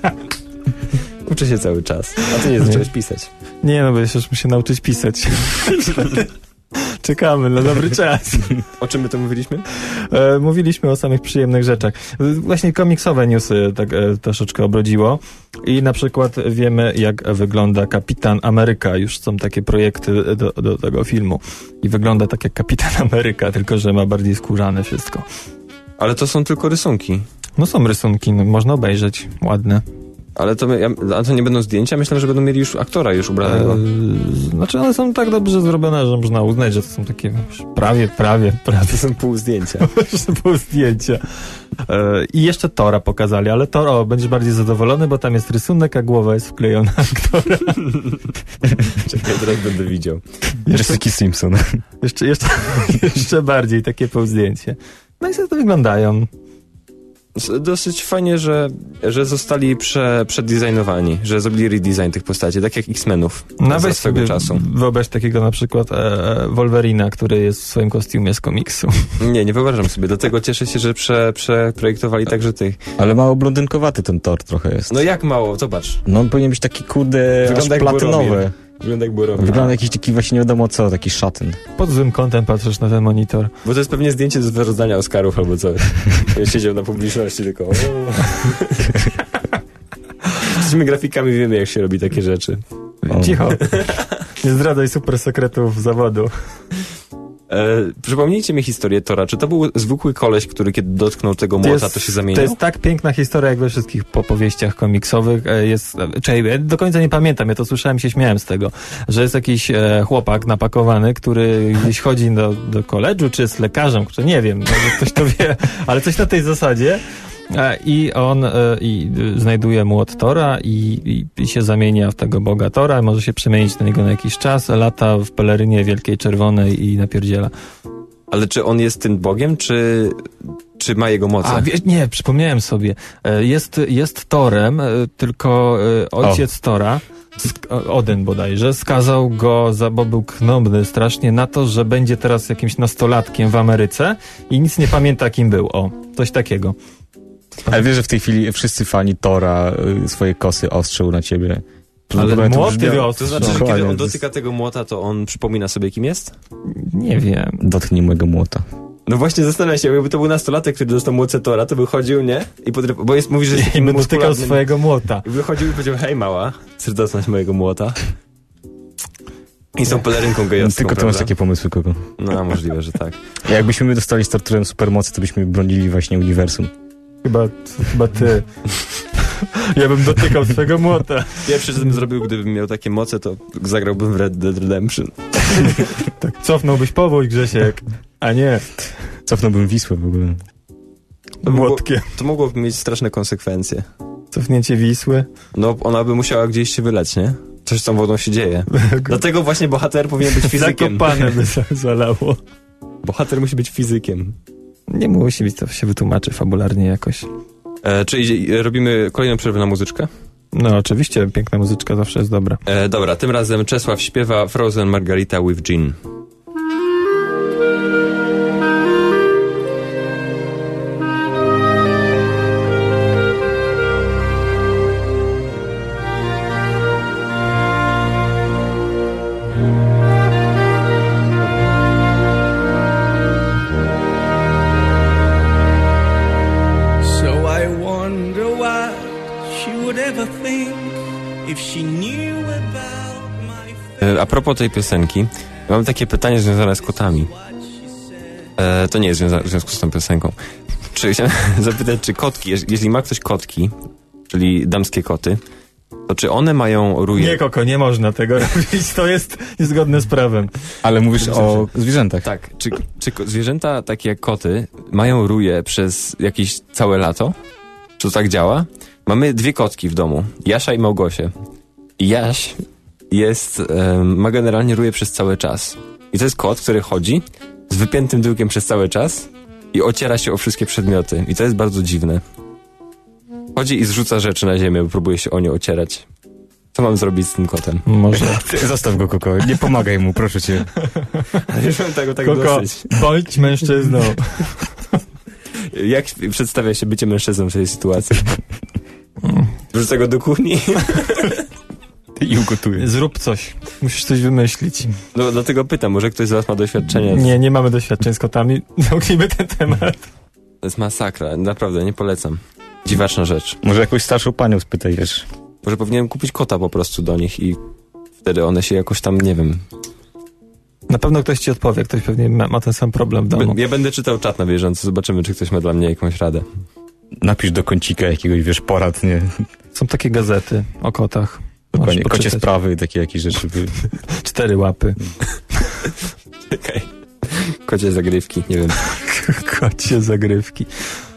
Uczę się cały czas. A ty nie zacząłeś pisać. Nie, no bo jeszcze muszę się nauczyć pisać. Czekamy na dobry czas. O czym my to mówiliśmy? Mówiliśmy o samych przyjemnych rzeczach. Właśnie komiksowe newsy tak troszeczkę obrodziło. I na przykład wiemy, jak wygląda Kapitan Ameryka. Już są takie projekty do tego filmu. I wygląda tak jak Kapitan Ameryka, tylko że ma bardziej skórzane wszystko. Ale to są tylko rysunki. No są rysunki, no, można obejrzeć. Ładne. Ale to nie będą zdjęcia? Myślę, że będą mieli już aktora już ubranego. Znaczy one są tak dobrze zrobione, że można uznać, że to są takie prawie. To są pół zdjęcia. Pół zdjęcia. I jeszcze Tora pokazali, ale Tor, będziesz bardziej zadowolony, bo tam jest rysunek, a głowa jest wklejona aktora. Czekaj, teraz będę widział. Rysunki Simpson. Jeszcze bardziej takie pół zdjęcie. No i sobie to wyglądają. Dosyć fajnie, że zostali przeddesignowani, że zrobili redesign tych postaci, tak jak X-Menów za swego czasu. Wyobraź takiego na przykład Wolverina, który jest w swoim kostiumie z komiksu. Nie wyobrażam sobie. Do tego cieszę się, że przeprojektowali także tych. Ale mało blondynkowaty ten Thor trochę jest. No jak mało? Zobacz. No on powinien być taki wygląda jak platynowy. Wygląda jak Boromir. Wygląda jakiś taki właśnie nie wiadomo co, taki szatyn. Pod złym kątem patrzysz na ten monitor. Bo to jest pewnie zdjęcie z rozdania Oscarów albo coś. Siedział na publiczności tylko. Jesteśmy grafikami, wiemy jak się robi takie rzeczy. Cicho. Nie zdradzaj super sekretów zawodu. Przypomnijcie mi historię Tora. Czy to był zwykły koleś, który kiedy dotknął tego młota, to się zamieniał? To jest tak piękna historia, jak we wszystkich opowieściach komiksowych. Ja do końca nie pamiętam, ja to słyszałem, się śmiałem z tego, że jest jakiś chłopak napakowany, który gdzieś chodzi do koledżu, czy jest lekarzem, który nie wiem, może ktoś to wie, ale coś na tej zasadzie. I on znajduje młot Tora i się zamienia w tego boga Tora, może się przemienić na niego na jakiś czas, lata w pelerynie wielkiej czerwonej i napierdziela. Ale czy on jest tym bogiem, czy ma jego moce? Nie, przypomniałem sobie. Jest Torem, tylko ojciec Tora, Odyn bodajże, skazał go, bo był knobny strasznie, na to, że będzie teraz jakimś nastolatkiem w Ameryce i nic nie pamięta, kim był. Coś takiego. Ale wiesz, że w tej chwili wszyscy fani Tora swoje kosy ostrzą na ciebie. Ale młoty wiostrze. To znaczy, że kiedy on dotyka tego młota, to on przypomina sobie, kim jest? Nie wiem. Dotknij mojego młota. No właśnie zastanawiam się, jakby to był nastolatek, który dostał młocetora, to wychodził, nie? Bo mówi, że jest takim dotykał swojego młota. I wychodził i powiedział, hej mała, chcesz dotknąć mojego młota? I są pelerynką gejowską, tylko ty masz takie pomysły, Koko. No, możliwe, że tak. Jakbyśmy dostali Star Trekiem supermocy, to byśmy bronili właśnie uniwersum. Chyba ty. Ja bym dotykał swojego młota. Pierwsze, co bym zrobił, gdybym miał takie moce, to zagrałbym w Red Dead Redemption. Tak, cofnąłbyś powój, Grzesiek. A nie. Cofnąłbym Wisłę w ogóle. Młotkiem. To mogłoby mieć straszne konsekwencje. Cofnięcie Wisły. No, ona by musiała gdzieś się wylać, nie? Coś z tą wodą się dzieje. Dlatego właśnie bohater powinien być fizykiem. Zakopane by zalało. Bohater musi być fizykiem. Nie musi być, to się wytłumaczy fabularnie jakoś. Czyli robimy kolejną przerwę na muzyczkę? No oczywiście, piękna muzyczka zawsze jest dobra. Dobra, tym razem Czesław śpiewa Frozen Margarita with Gin. A propos tej piosenki, mam takie pytanie związane z kotami. To nie jest w związku z tą piosenką. Chciałem zapytać, czy kotki, jeśli ma ktoś kotki, czyli damskie koty, to czy one mają ruje? Nie, Koko, nie można tego robić, to jest niezgodne z prawem. Ale mówisz o zwierzętach. Tak, czy zwierzęta takie jak koty mają ruje przez jakieś całe lato? Czy to tak działa? Mamy 2 kotki w domu, Jasia i Małgosię. I Jaś ma generalnie ruje przez cały czas. I to jest kot, który chodzi z wypiętym tyłkiem przez cały czas i ociera się o wszystkie przedmioty. I to jest bardzo dziwne. Chodzi i zrzuca rzeczy na ziemię, bo próbuje się o nie ocierać. Co mam zrobić z tym kotem? Może. Zostaw go, Koko. Nie pomagaj mu, proszę cię. Już mam tego tak Koko, dosyć. bądź mężczyzną. Jak przedstawia się bycie mężczyzną w tej sytuacji? Wrzucę go do kuchni i ugotuję. Zrób coś. Musisz coś wymyślić. No dlatego pytam, może ktoś z was ma doświadczenie? Nie mamy doświadczeń z kotami. Zamknijmy ten temat. To jest masakra, naprawdę, nie polecam. Dziwaczna rzecz. Może jakąś starszą panią spytaj, wiesz. Może powinienem kupić kota po prostu do nich i wtedy one się jakoś tam, nie wiem... Na pewno ktoś ci odpowie, ktoś pewnie ma ten sam problem w domu. Ja będę czytał czat na bieżąco, zobaczymy, czy ktoś ma dla mnie jakąś radę. Napisz do kącika jakiegoś, wiesz, porad, nie? Są takie gazety o kotach. Dokładnie, kocie sprawy i takie jakieś rzeczy. 4 łapy. Okej. Kocie zagrywki, nie wiem. Kocie zagrywki.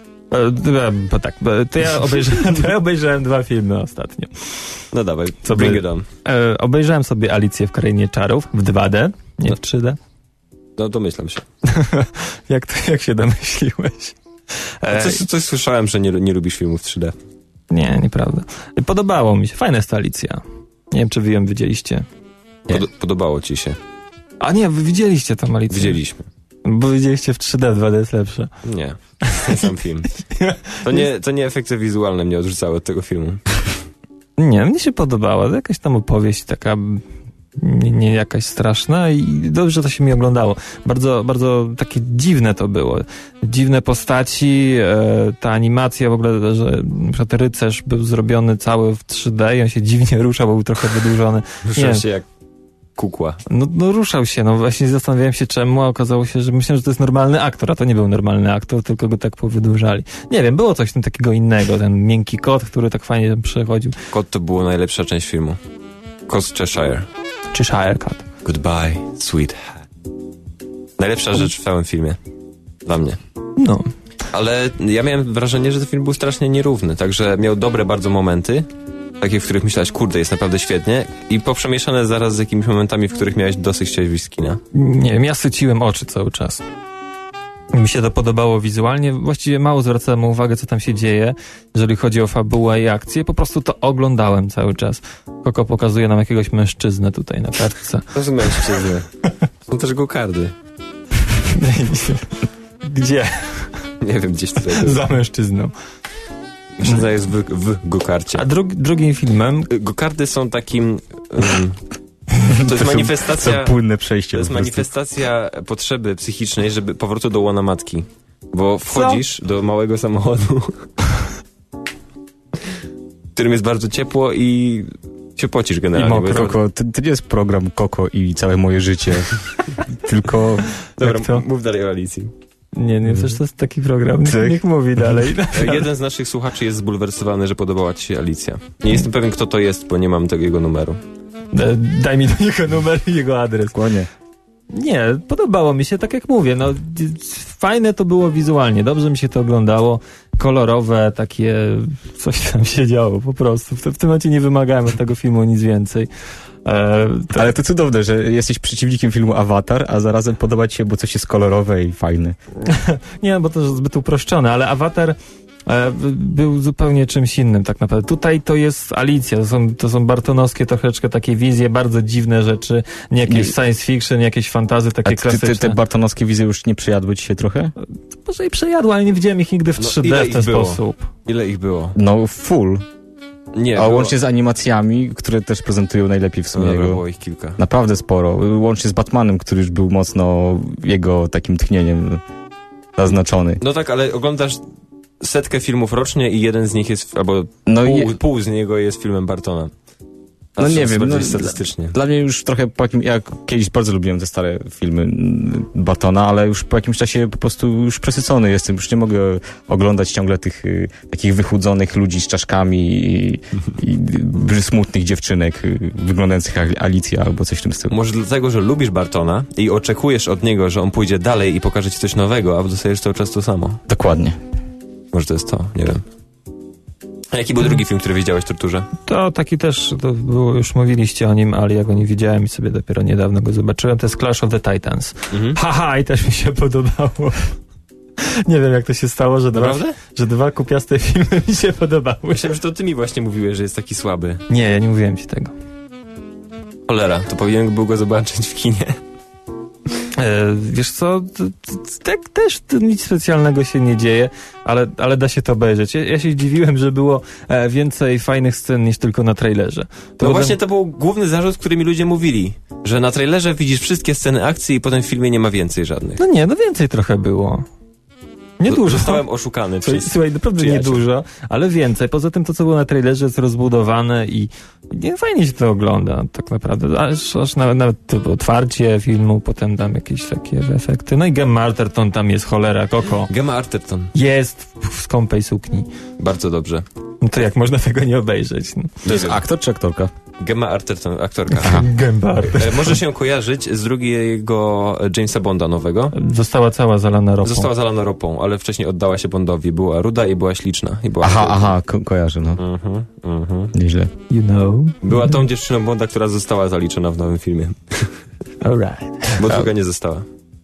To ja obejrzałem 2 filmy ostatnio. No dawaj, bring it on. Obejrzałem sobie Alicję w Krainie Czarów w 2D, nie w 3D. No domyślam się. Jak się domyśliłeś? Coś słyszałem, że nie lubisz filmów 3D. Nie, nieprawda. Podobało mi się. Fajna jest ta Alicja. Nie wiem, czy wy ją widzieliście. Podobało ci się? A nie, wy widzieliście tam Alicję. Widzieliśmy. Bo widzieliście w 3D, 2D jest lepsze. Nie, sam film. To nie efekty wizualne mnie odrzucały od tego filmu. Nie, mnie się podobała. Jakaś tam opowieść taka nie jakaś straszna i dobrze to się mi oglądało. Bardzo, bardzo takie dziwne to było. Dziwne postaci, ta animacja w ogóle, że na przykład rycerz był zrobiony cały w 3D i on się dziwnie ruszał, bo był trochę wydłużony. Ruszał się jak kukła. No ruszał się, no właśnie zastanawiałem się czemu, a okazało się, że myślałem, że to jest normalny aktor, a to nie był normalny aktor, tylko go tak powydłużali. Nie wiem, było coś tam takiego innego, ten miękki kot, który tak fajnie tam przechodził. Kot to była najlepsza część filmu. Kot z Cheshire. Cheshire Cat. Goodbye, sweetheart. Najlepsza rzecz w całym filmie. Dla mnie. No. Ale ja miałem wrażenie, że ten film był strasznie nierówny, także miał dobre bardzo momenty, takie, w których myślałeś, kurde, jest naprawdę świetnie, i poprzemieszane zaraz z jakimiś momentami, w których miałeś dosyć chcieć wyjść z kina. Nie wiem, ja syciłem oczy cały czas. Mi się to podobało wizualnie, właściwie mało zwracałem uwagę, co tam się dzieje, jeżeli chodzi o fabułę i akcję, po prostu to oglądałem cały czas. Koko pokazuje nam jakiegoś mężczyznę tutaj na kartce. To są mężczyzny. Są też gokardy. Gdzie? Nie wiem, gdzieś tutaj. Za mężczyzną. Mężczyzna jest w go-karcie. A drugim filmem... Go-karty są takim... to jest manifestacja... To płynne przejście. To jest manifestacja potrzeby psychicznej, żeby powrotu do łona matki. Bo wchodzisz do małego samochodu, w którym jest bardzo ciepło i się pocisz generalnie. Koko, to nie jest program Koko i całe moje życie, tylko... Dobra, mów dalej o Alicji. Nie, przecież to jest taki program. Niech mówi dalej. Jeden z naszych słuchaczy jest zbulwersowany, że podobała ci się Alicja. Nie jestem pewien, kto to jest, bo nie mam tego jego numeru. Daj mi do niego numer i jego adres. Kłonie. Nie, podobało mi się, tak jak mówię, no fajne to było wizualnie, dobrze mi się to oglądało, kolorowe, takie, coś tam się działo po prostu. W tym momencie nie wymagałem od tego filmu nic więcej. Ale to cudowne, że jesteś przeciwnikiem filmu Avatar, a zarazem podoba ci się, bo coś jest kolorowe i fajne. Nie, bo to jest zbyt uproszczone, ale Avatar był zupełnie czymś innym tak naprawdę. Tutaj to jest Alicja, to są bartonowskie troszeczkę takie wizje, bardzo dziwne rzeczy, nie jakieś science fiction, nie jakieś fantazy takie klasyczne. Te bartonowskie wizje już nie przejadły ci się trochę? Może i przejadły, ale nie widziałem ich nigdy w 3D w ten sposób. Ile ich było? No full. Nie, a łącznie z animacjami, które też prezentują najlepiej w sumie jego. Było ich kilka. Naprawdę sporo. Łącznie z Batmanem, który już był mocno jego takim tchnieniem zaznaczony. No tak, ale oglądasz 100 filmów rocznie i jeden z nich jest, albo pół z niego jest filmem Bartona. No nie wiem, statystycznie. Dla mnie już trochę po jakimś, ja kiedyś bardzo lubiłem te stare filmy Bartona, ale już po jakimś czasie po prostu już przesycony jestem, już nie mogę oglądać ciągle tych takich wychudzonych ludzi z czaszkami i smutnych dziewczynek wyglądających jak Alicja albo coś w tym stylu. Może dlatego, że lubisz Bartona i oczekujesz od niego, że on pójdzie dalej i pokaże ci coś nowego, a dostajesz cały czas to samo. Dokładnie. Może to jest to, nie wiem. A jaki był drugi film, który widziałeś, Torturze? To taki też, to było, już mówiliście o nim, ale ja go nie widziałem i sobie dopiero niedawno go zobaczyłem. To jest Clash of the Titans. Haha, i też mi się podobało. Nie wiem, jak to się stało, że dwa kupiaste filmy mi się podobały. Myślałem, że to ty mi właśnie mówiłeś, że jest taki słaby. Nie, ja nie mówiłem ci tego. Cholera, to powinien był go zobaczyć w kinie. Wiesz co, tak też nic specjalnego się nie dzieje, ale da się to obejrzeć. Ja się zdziwiłem, że było więcej fajnych scen niż tylko na trailerze. No właśnie to był główny zarzut, który mi ludzie mówili, że na trailerze widzisz wszystkie sceny akcji i potem w filmie nie ma więcej żadnych. No nie, no więcej trochę było. Niedużo. Zostałem oszukany. Słuchaj, naprawdę niedużo, ale więcej. Poza tym to, co było na trailerze, jest rozbudowane i fajnie się to ogląda, tak naprawdę. Aż nawet to otwarcie filmu, potem tam jakieś takie efekty. No i Gemma Arterton tam jest, cholera, Koko. Gemma Arterton. Jest w skąpej sukni. Bardzo dobrze. No to jak można tego nie obejrzeć? No. To jest aktor czy aktorka? Gemma Arterton, aktorka. Gemma Arterton. Może się kojarzyć z drugiego Jamesa Bonda nowego. Została cała zalana ropą. Została zalana ropą, ale wcześniej oddała się Bondowi. Była ruda i była śliczna. I była kojarzę, no. Nieźle. You know. Była tą dziewczyną Bonda, która została zaliczona w nowym filmie. Alright. Bo druga nie została.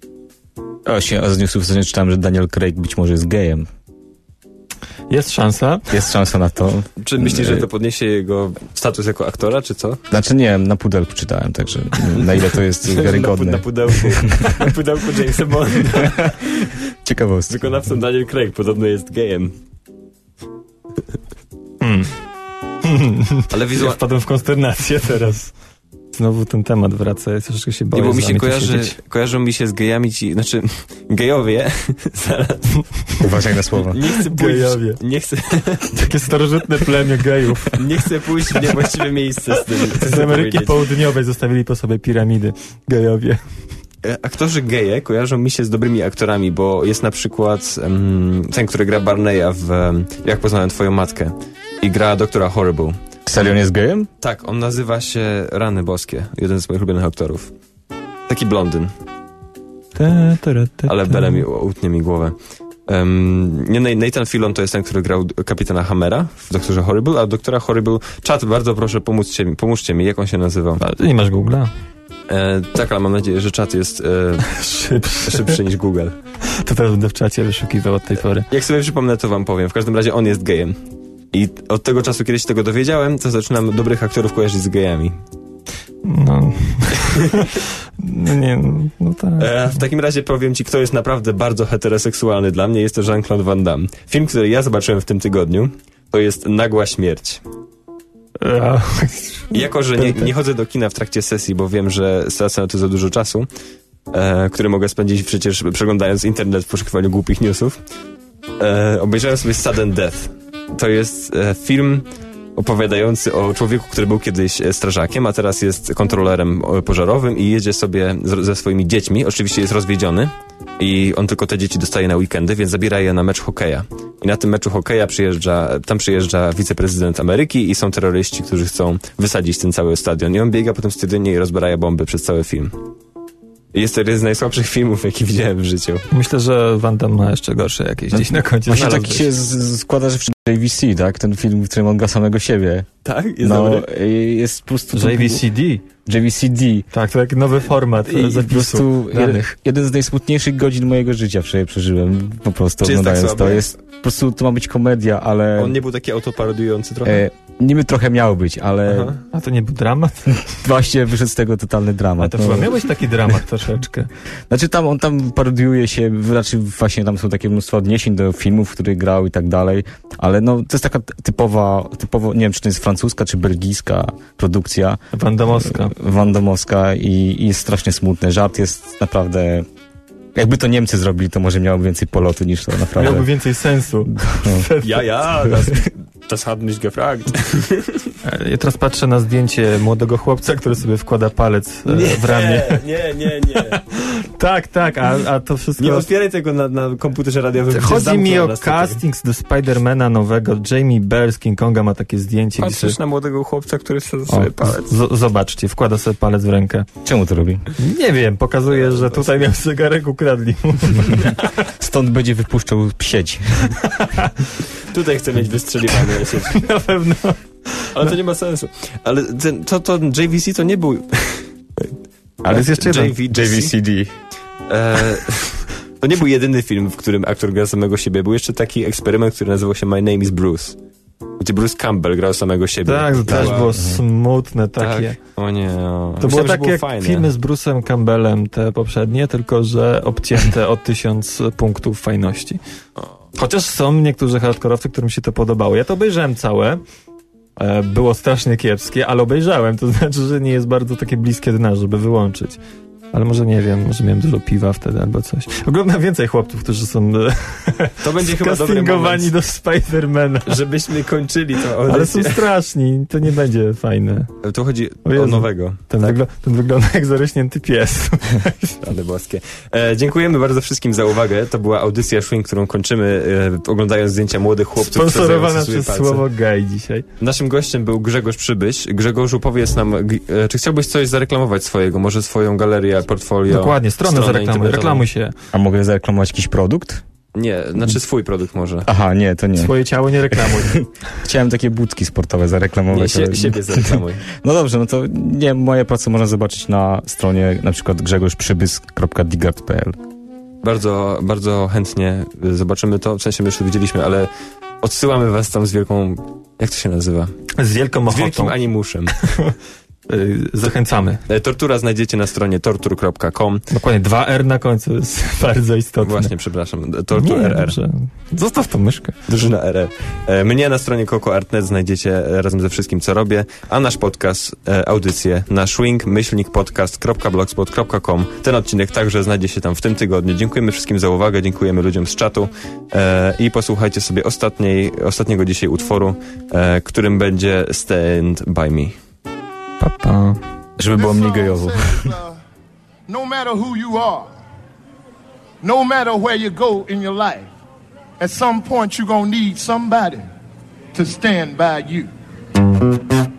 Z newsów czytałem, że Daniel Craig być może jest gejem. Jest szansa? Jest szansa na to. Czy myślisz, że to podniesie jego status jako aktora, czy co? Znaczy nie wiem, na pudelku czytałem, także na ile to jest wiarygodne. Na pudelku Jamesa Bonda. Ciekawostka. Wykonawcą Daniel Craig podobno jest gejem. Ale Ja wpadłem w konsternację teraz. Znowu ten temat wraca, ja troszeczkę się boję. Nie, bo mi się kojarzą mi się z gejami znaczy gejowie. Zaraz. Uważaj na słowa. Nie chcę pójść. Gejowie. Nie chcę. Takie starożytne plemię gejów. Nie chcę pójść w niewłaściwe miejsce z tym. Z Ameryki Południowej zostawili po sobie piramidy. Gejowie. Aktorzy geje kojarzą mi się z dobrymi aktorami, bo jest na przykład ten, który gra Barneya w Jak poznałem twoją matkę i gra doktora Horrible. Serio, on jest gejem? Tak, on nazywa się Rany Boskie. Jeden z moich ulubionych aktorów. Taki blondyn. Ale Bele utnie mi głowę. Nathan Fillion to jest ten, który grał kapitana Hammera w Doktorze Horrible, a doktora Horrible... Czat, bardzo proszę, pomóżcie mi. Jak on się nazywał? A ty nie masz Google'a? Tak, ale mam nadzieję, że czat jest szybszy niż Google. To teraz będę w czacie wyszukiwał od tej pory. Jak sobie przypomnę, to wam powiem. W każdym razie on jest gejem. I od tego czasu, kiedy się tego dowiedziałem, to zaczynam dobrych aktorów kojarzyć z gejami. No. No nie, no tak. W takim razie powiem ci, kto jest naprawdę bardzo heteroseksualny dla mnie. Jest to Jean-Claude Van Damme. Film, który ja zobaczyłem w tym tygodniu, to jest Nagła śmierć. I jako, że nie chodzę do kina w trakcie sesji, bo wiem, że stracę na to za dużo czasu, który mogę spędzić przecież przeglądając internet w poszukiwaniu głupich newsów, obejrzałem sobie Sudden Death. To jest film opowiadający o człowieku, który był kiedyś strażakiem, a teraz jest kontrolerem pożarowym i jedzie sobie ze swoimi dziećmi. Oczywiście jest rozwiedziony i on tylko te dzieci dostaje na weekendy, więc zabiera je na mecz hokeja. I na tym meczu hokeja przyjeżdża wiceprezydent Ameryki i są terroryści, którzy chcą wysadzić ten cały stadion. I on biega po tym stadionie i rozbraja bomby przez cały film. Jest to jeden z najsłabszych filmów, jaki widziałem w życiu. Myślę, że Van Damme ma jeszcze gorsze jakieś gdzieś na koncie. Właśnie tak się składa, że w JVC, tak? Ten film, w którym on gra samego siebie. Tak? Jest dobry? Jest po prostu... JVCD. Tak, to taki nowy format zapisu danych. Jeden z najsmutniejszych godzin mojego życia przeżyłem, po prostu oglądając tak to. Jest, po prostu to ma być komedia, ale... On nie był taki autoparodiujący trochę? Niby trochę miał być, ale... Aha. A to nie był dramat? Właśnie wyszedł z tego totalny dramat. A to chyba miałeś taki dramat troszeczkę. Znaczy on tam parodiuje się, znaczy właśnie tam są takie mnóstwo odniesień do filmów, w których grał i tak dalej, ale no to jest taka typowo, nie wiem, czy to jest francuska, czy belgijska produkcja. Wandamowska i jest strasznie smutne. Żart jest naprawdę... Jakby to Niemcy zrobili, to może miałoby więcej polotu niż to naprawdę. Miałby więcej sensu. No. Das hat mich gefragt. Ja teraz patrzę na zdjęcie młodego chłopca, który sobie wkłada palec w ramię. Nie. Tak, a to wszystko... Nie otwieraj tego na komputerze radiowym. Chodzi mi o castings do Spidermana nowego. Jamie Bell z King Konga ma takie zdjęcie. Patrzysz na młodego chłopca, który sobie palec... Zobaczcie, wkłada sobie palec w rękę. Czemu to robi? Nie wiem, pokazuje, że tutaj miał zegarek, ukradli mu. Stąd będzie wypuszczał sieć. Tutaj chcę mieć wystrzeliwane sieć. Na pewno. Ale to nie ma sensu. Ale to JVC to nie był... Ale jest jeszcze jeden. JVCD. To nie był jedyny film, w którym aktor grał samego siebie. Był jeszcze taki eksperyment, który nazywał się My Name is Bruce. Gdzie Bruce Campbell grał samego siebie. Tak, to też było smutne takie. Tak. O nie. To było takie jak fajne. Filmy z Bruce'em Campbellem, te poprzednie, tylko że obcięte o 1000 punktów fajności. Chociaż są niektórzy hardkorowcy, którym się to podobało. Ja to obejrzałem całe. Było strasznie kiepskie, ale obejrzałem. To znaczy, że nie jest bardzo takie bliskie dna, żeby wyłączyć. Ale może nie wiem, może miałem dużo piwa wtedy albo coś. Oglądam więcej chłopców, którzy są to będzie chyba castingowani do Spidermana. Żebyśmy kończyli to audycję. Ale są straszni, to nie będzie fajne. To chodzi o nowego. Ten wygląda jak zarośnięty pies. Ale boskie. Dziękujemy bardzo wszystkim za uwagę. To była audycja Swing, którą kończymy oglądając zdjęcia młodych chłopców. Sponsorowana przez słowo gay dzisiaj. Naszym gościem był Grzegorz Przybyś. Grzegorzu, powiedz nam, czy chciałbyś coś zareklamować swojego? Może swoją galerię, portfolio? Dokładnie, stronę zareklamuj. Reklamuj się. A mogę zareklamować jakiś produkt? Nie, znaczy swój produkt może. Aha, nie, to nie. Swoje ciało nie reklamuj. Chciałem takie budki sportowe zareklamować. Nie, siebie zareklamuj. No dobrze, no to nie, moje prace można zobaczyć na stronie na przykład grzegorzprzybys.digart.pl. Bardzo, bardzo chętnie zobaczymy to, w sensie my już to widzieliśmy, ale odsyłamy was tam z wielką, jak to się nazywa? Z wielką ochotą. Z wielkim animuszem. Zachęcamy. Tortura znajdziecie na stronie tortur.com. Dokładnie, 2R na końcu jest bardzo istotne. Właśnie, przepraszam. Tortur.rr. Zostaw tą myszkę. Drużyna RR. Mnie na stronie Coco.art.net znajdziecie razem ze wszystkim, co robię, a nasz podcast, audycję na swing-podcast.blogspot.com. Ten odcinek także znajdzie się tam w tym tygodniu. Dziękujemy wszystkim za uwagę, dziękujemy ludziom z czatu i posłuchajcie sobie ostatniego dzisiaj utworu, którym będzie Stand By Me. Papa. Żeby było mniej gejowo. No matter who you are, no matter where you go in your life, at some point you're gonna need somebody to stand by you.